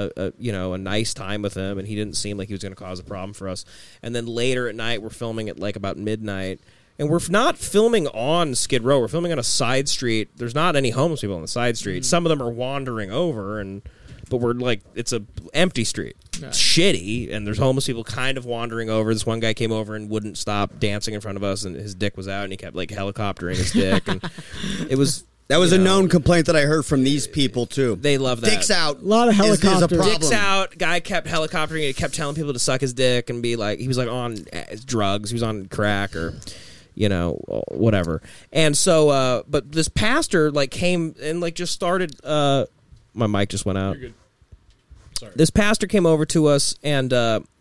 nice time with him, and he didn't seem like he was going to cause a problem for us. And then later at night, we're filming at like about midnight. And we're not filming on Skid Row. We're filming on a side street. There's not any homeless people on the side street. Some of them are wandering over, but we're like, it's a empty street. It's shitty, and there's homeless people kind of wandering over. This one guy came over and wouldn't stop dancing in front of us, and his dick was out, and he kept like helicoptering his dick. And it was That was a known complaint that I heard from these people too. They love that. Dicks out. A lot of helicopters. Is a problem. Dicks out. Guy kept helicoptering. He kept telling people to suck his dick and be like, he was like on drugs. He was on crack or whatever. And so, but this pastor like came and like just started. My mic just went out. You're good. Sorry. This pastor came over to us and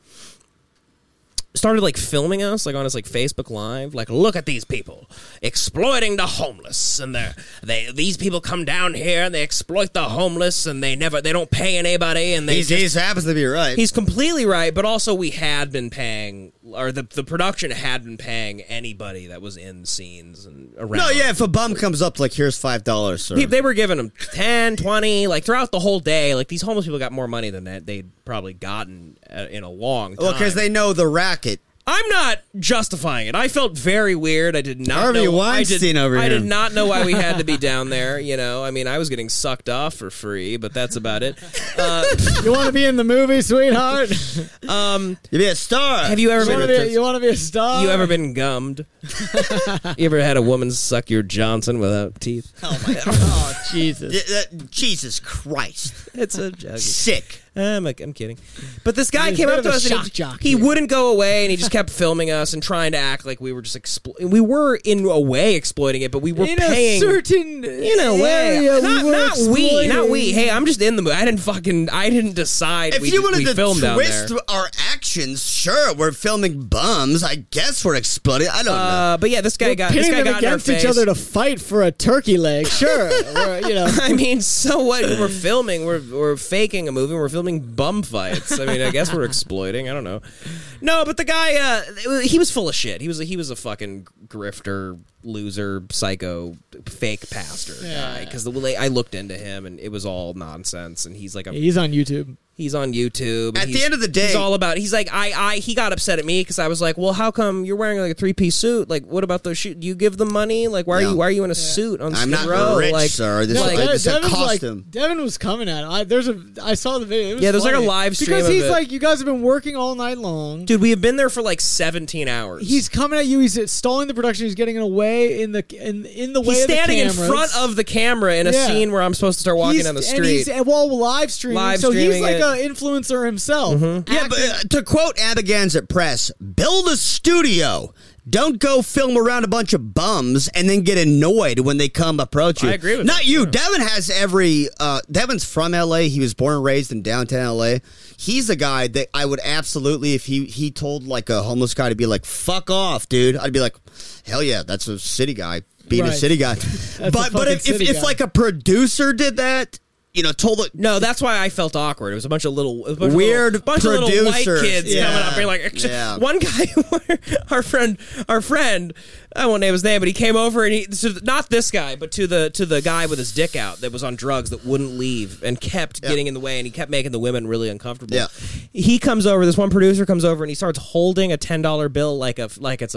started like filming us like on his like Facebook Live. Like, look at these people exploiting the homeless, and these people come down here and they exploit the homeless, and they don't pay anybody, and they He happens to be right. He's completely right, but also we had been paying, or the production had been paying anybody that was in scenes and around. No, yeah, if a bum comes up, like, here's $5, sir. They were giving them 10, 20, like throughout the whole day. Like these homeless people got more money than they'd probably gotten in a long time. Well, because they know the racket. I'm not justifying it. I felt very weird. I did not Harvey know. Weinstein over here. I did not know why we had to be down there. I mean, I was getting sucked off for free, but that's about it. You want to be in the movie, sweetheart? You be a star. Have you ever been? You want to be a star? You ever been gummed? You ever had a woman suck your Johnson without teeth? Oh my God! Oh, Jesus! Jesus Christ! It's a joke. Sick. I'm kidding. But this guy He's came a bit up to of a us and shock jock he here. wouldn't go away, and he just kept filming us and trying to act like we were just we were in a way exploiting it, but we were in paying a certain in a way. area Not exploiting. we. Hey, I'm just in the movie. I didn't decide. If we you wanted we to filmed down twist there. our actions, sure, we're filming bums. I guess we're exploding. I don't know. But yeah, this guy got Pitting them in our against face. each other to fight for a turkey leg. Sure, I mean, so what? We're filming. We're faking a movie. We're filming bum fights. I mean, I guess we're exploiting. I don't know. No, but the guy, he was full of shit. He was a fucking grifter, loser, psycho, fake pastor guy. Because I looked into him, and it was all nonsense. And he's like he's on YouTube. He's on YouTube. At the end of the day, he's all about. He's like, he got upset at me because I was like, well, how come you're wearing like a 3-piece suit? Like, what about those shoes? Do you give them money? Like, why are you in a suit on I'm Skid not Row? rich, like, sir. This is a costume. Devin was coming at it. I saw the video. It was Yeah, there's like a funny. live stream because of he's it. like, you guys have been working all night long. Dude, we have been there for like 17 hours. He's coming at you. He's stalling the production. He's getting away in the way He's of the standing in cameras. front of the camera in a scene where I'm supposed to start walking down the street. And he's live streaming. So he's like an influencer himself. Yeah, but to quote Abigansett Press, build a studio. Don't go film around a bunch of bums and then get annoyed when they come approach you. I agree with Not that, you. yeah. Devin has every... Devin's from L.A. He was born and raised in downtown L.A. He's a guy that I would absolutely, if he told like a homeless guy to be like, fuck off, dude, I'd be like, hell yeah, that's a city guy being a city guy. But if like a producer did that... told it. No, that's why I felt awkward. It was a bunch of little weird little white kids yeah. coming up, being like, one guy, our friend, I won't name his name, but he came over and not this guy, but to the guy with his dick out that was on drugs that wouldn't leave and kept getting in the way, and he kept making the women really uncomfortable. Yeah. He comes over. This one producer comes over and he starts holding a $10 bill like he's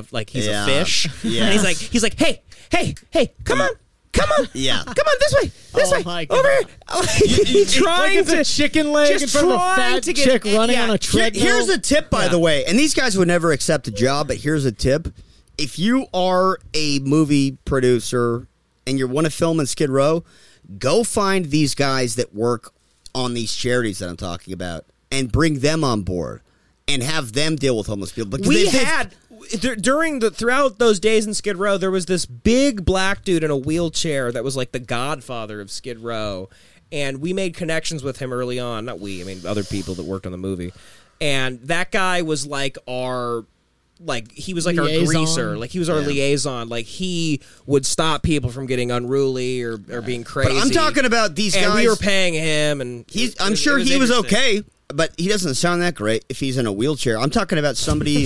a fish. Yeah. And he's like, hey, come on. Come on, come on this way, over here. He's trying to a chicken leg in front of a fat chick running on a treadmill. Here's a tip, by the way, and these guys would never accept a job, but here's a tip: if you are a movie producer and you want to film in Skid Row, go find these guys that work on these charities that I'm talking about and bring them on board and have them deal with homeless people. Because throughout those days in Skid Row, there was this big black dude in a wheelchair that was like the godfather of Skid Row, and we made connections with him early on. Not we, I mean other people that worked on the movie. And that guy was like our liaison. Our greaser. Like he was our liaison. Like he would stop people from getting unruly or being crazy. But I'm talking about these guys. And we were paying him, and I'm sure he was okay. But he doesn't sound that great if he's in a wheelchair. I'm talking about somebody...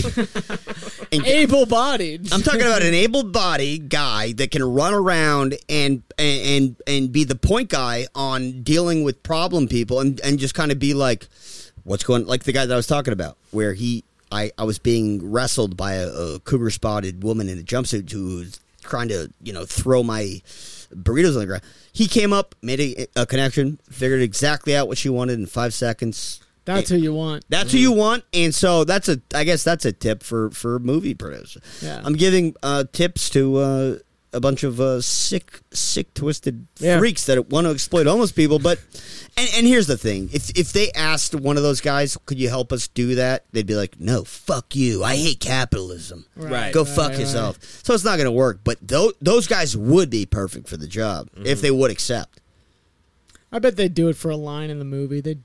able-bodied. I'm talking about an able-bodied guy that can run around and be the point guy on dealing with problem people and just kind of be like, what's going... Like the guy that I was talking about, where I was being wrestled by a cougar-spotted woman in a jumpsuit who was trying to, throw my burritos on the ground. He came up, made a connection, figured exactly out what she wanted in 5 seconds... That's who you want. That's who you want, and so I guess that's a tip for movie producers. Yeah. I'm giving tips to a bunch of sick, twisted freaks that want to exploit homeless people. But and here's the thing: if they asked one of those guys, "Could you help us do that?" They'd be like, "No, fuck you. I hate capitalism. Go fuck yourself." Right. So it's not going to work. But those guys would be perfect for the job if they would accept. I bet they'd do it for a line in the movie. They'd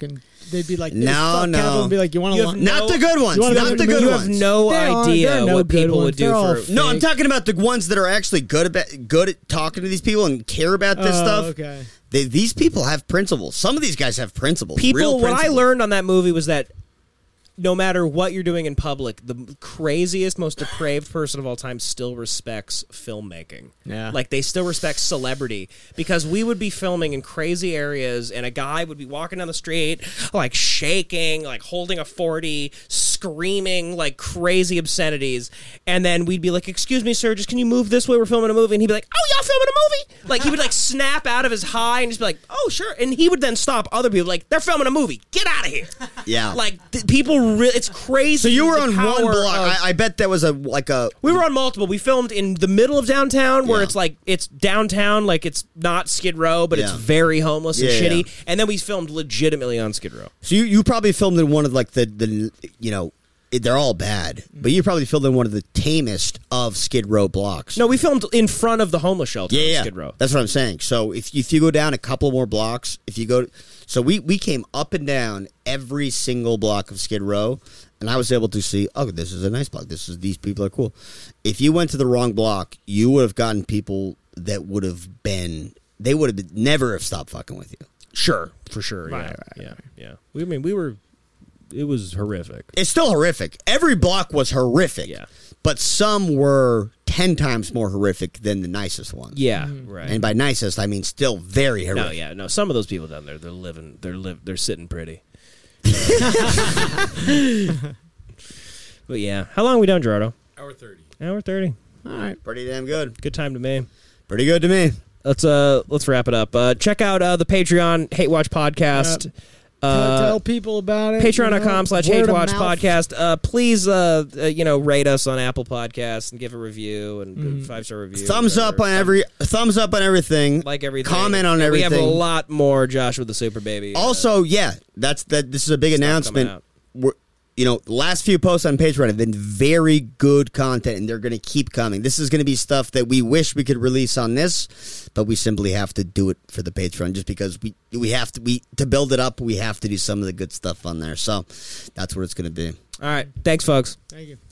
be like, no. And be like, you want to not the good ones. Not the good ones. You have no idea what people would do for. No, I'm talking about the ones that are actually good at talking to these people and care about this stuff. Okay. These people have principles. Some of these guys have principles. What I learned on that movie was that no matter what you're doing in public, the craziest, most depraved person of all time still respects filmmaking. Yeah. Like, they still respect celebrity. Because we would be filming in crazy areas, and a guy would be walking down the street, like, shaking, like, holding a 40, screaming, like, crazy obscenities. And then we'd be like, excuse me, sir, just can you move this way? We're filming a movie. And he'd be like, oh, y'all filming a movie? Like, he would, like, snap out of his high and just be like, oh, sure. And he would then stop other people, like, they're filming a movie. Get out of here. Yeah. Like, people... It's crazy. So you were on one block. I bet that was We were on multiple. We filmed in the middle of downtown, where it's downtown, like it's not Skid Row, but it's very homeless and shitty. Yeah. And then we filmed legitimately on Skid Row. So you probably filmed in one of like the they're all bad, but you probably filmed in one of the tamest of Skid Row blocks. No, we filmed in front of the homeless shelter on Skid Row. That's what I'm saying. So if you go down a couple more blocks, so we came up and down every single block of Skid Row, and I was able to see, oh, this is a nice block. These people are cool. If you went to the wrong block, you would have gotten people that would have never have stopped fucking with you. Sure, for sure. Yeah. It was horrific. It's still horrific. Every block was horrific. Yeah. But some were 10 times more horrific than the nicest ones. Yeah, right. And by nicest, I mean still very horrific. No. Some of those people down there, they're sitting pretty. But yeah, how long are we done, Gerardo? Hour 30. Hour 30. All right, pretty damn good. Good time to me. Pretty good to me. Let's wrap it up. Check out the Patreon Hate Watch podcast. Tell people about it. Patreon.com/HateWatchPodcast. Please, rate us on Apple Podcasts and give a review and 5-star review. Thumbs up on everything. Like everything. Comment on everything. We have a lot more Joshua the Super Baby. Also, this is a big announcement. The last few posts on Patreon have been very good content, and they're going to keep coming. This is going to be stuff that we wish we could release on this, but we simply have to do it for the Patreon just because we have to build it up. We have to do some of the good stuff on there. So that's what it's going to be. All right. Thanks, folks. Thank you.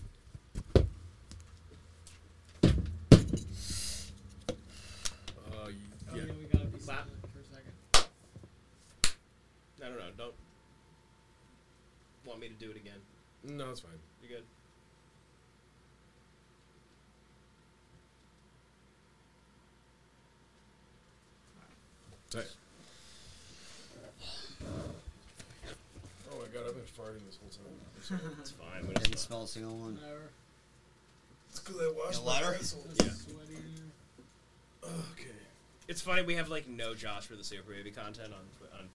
No, don't want me to do it again. No, it's fine. You good? Tight. Oh my god, I've been farting this whole time. It's fine. I didn't smell a single one. It's because I washed my asshole. Yeah. Okay. It's funny we have no Josh for the Super Baby content on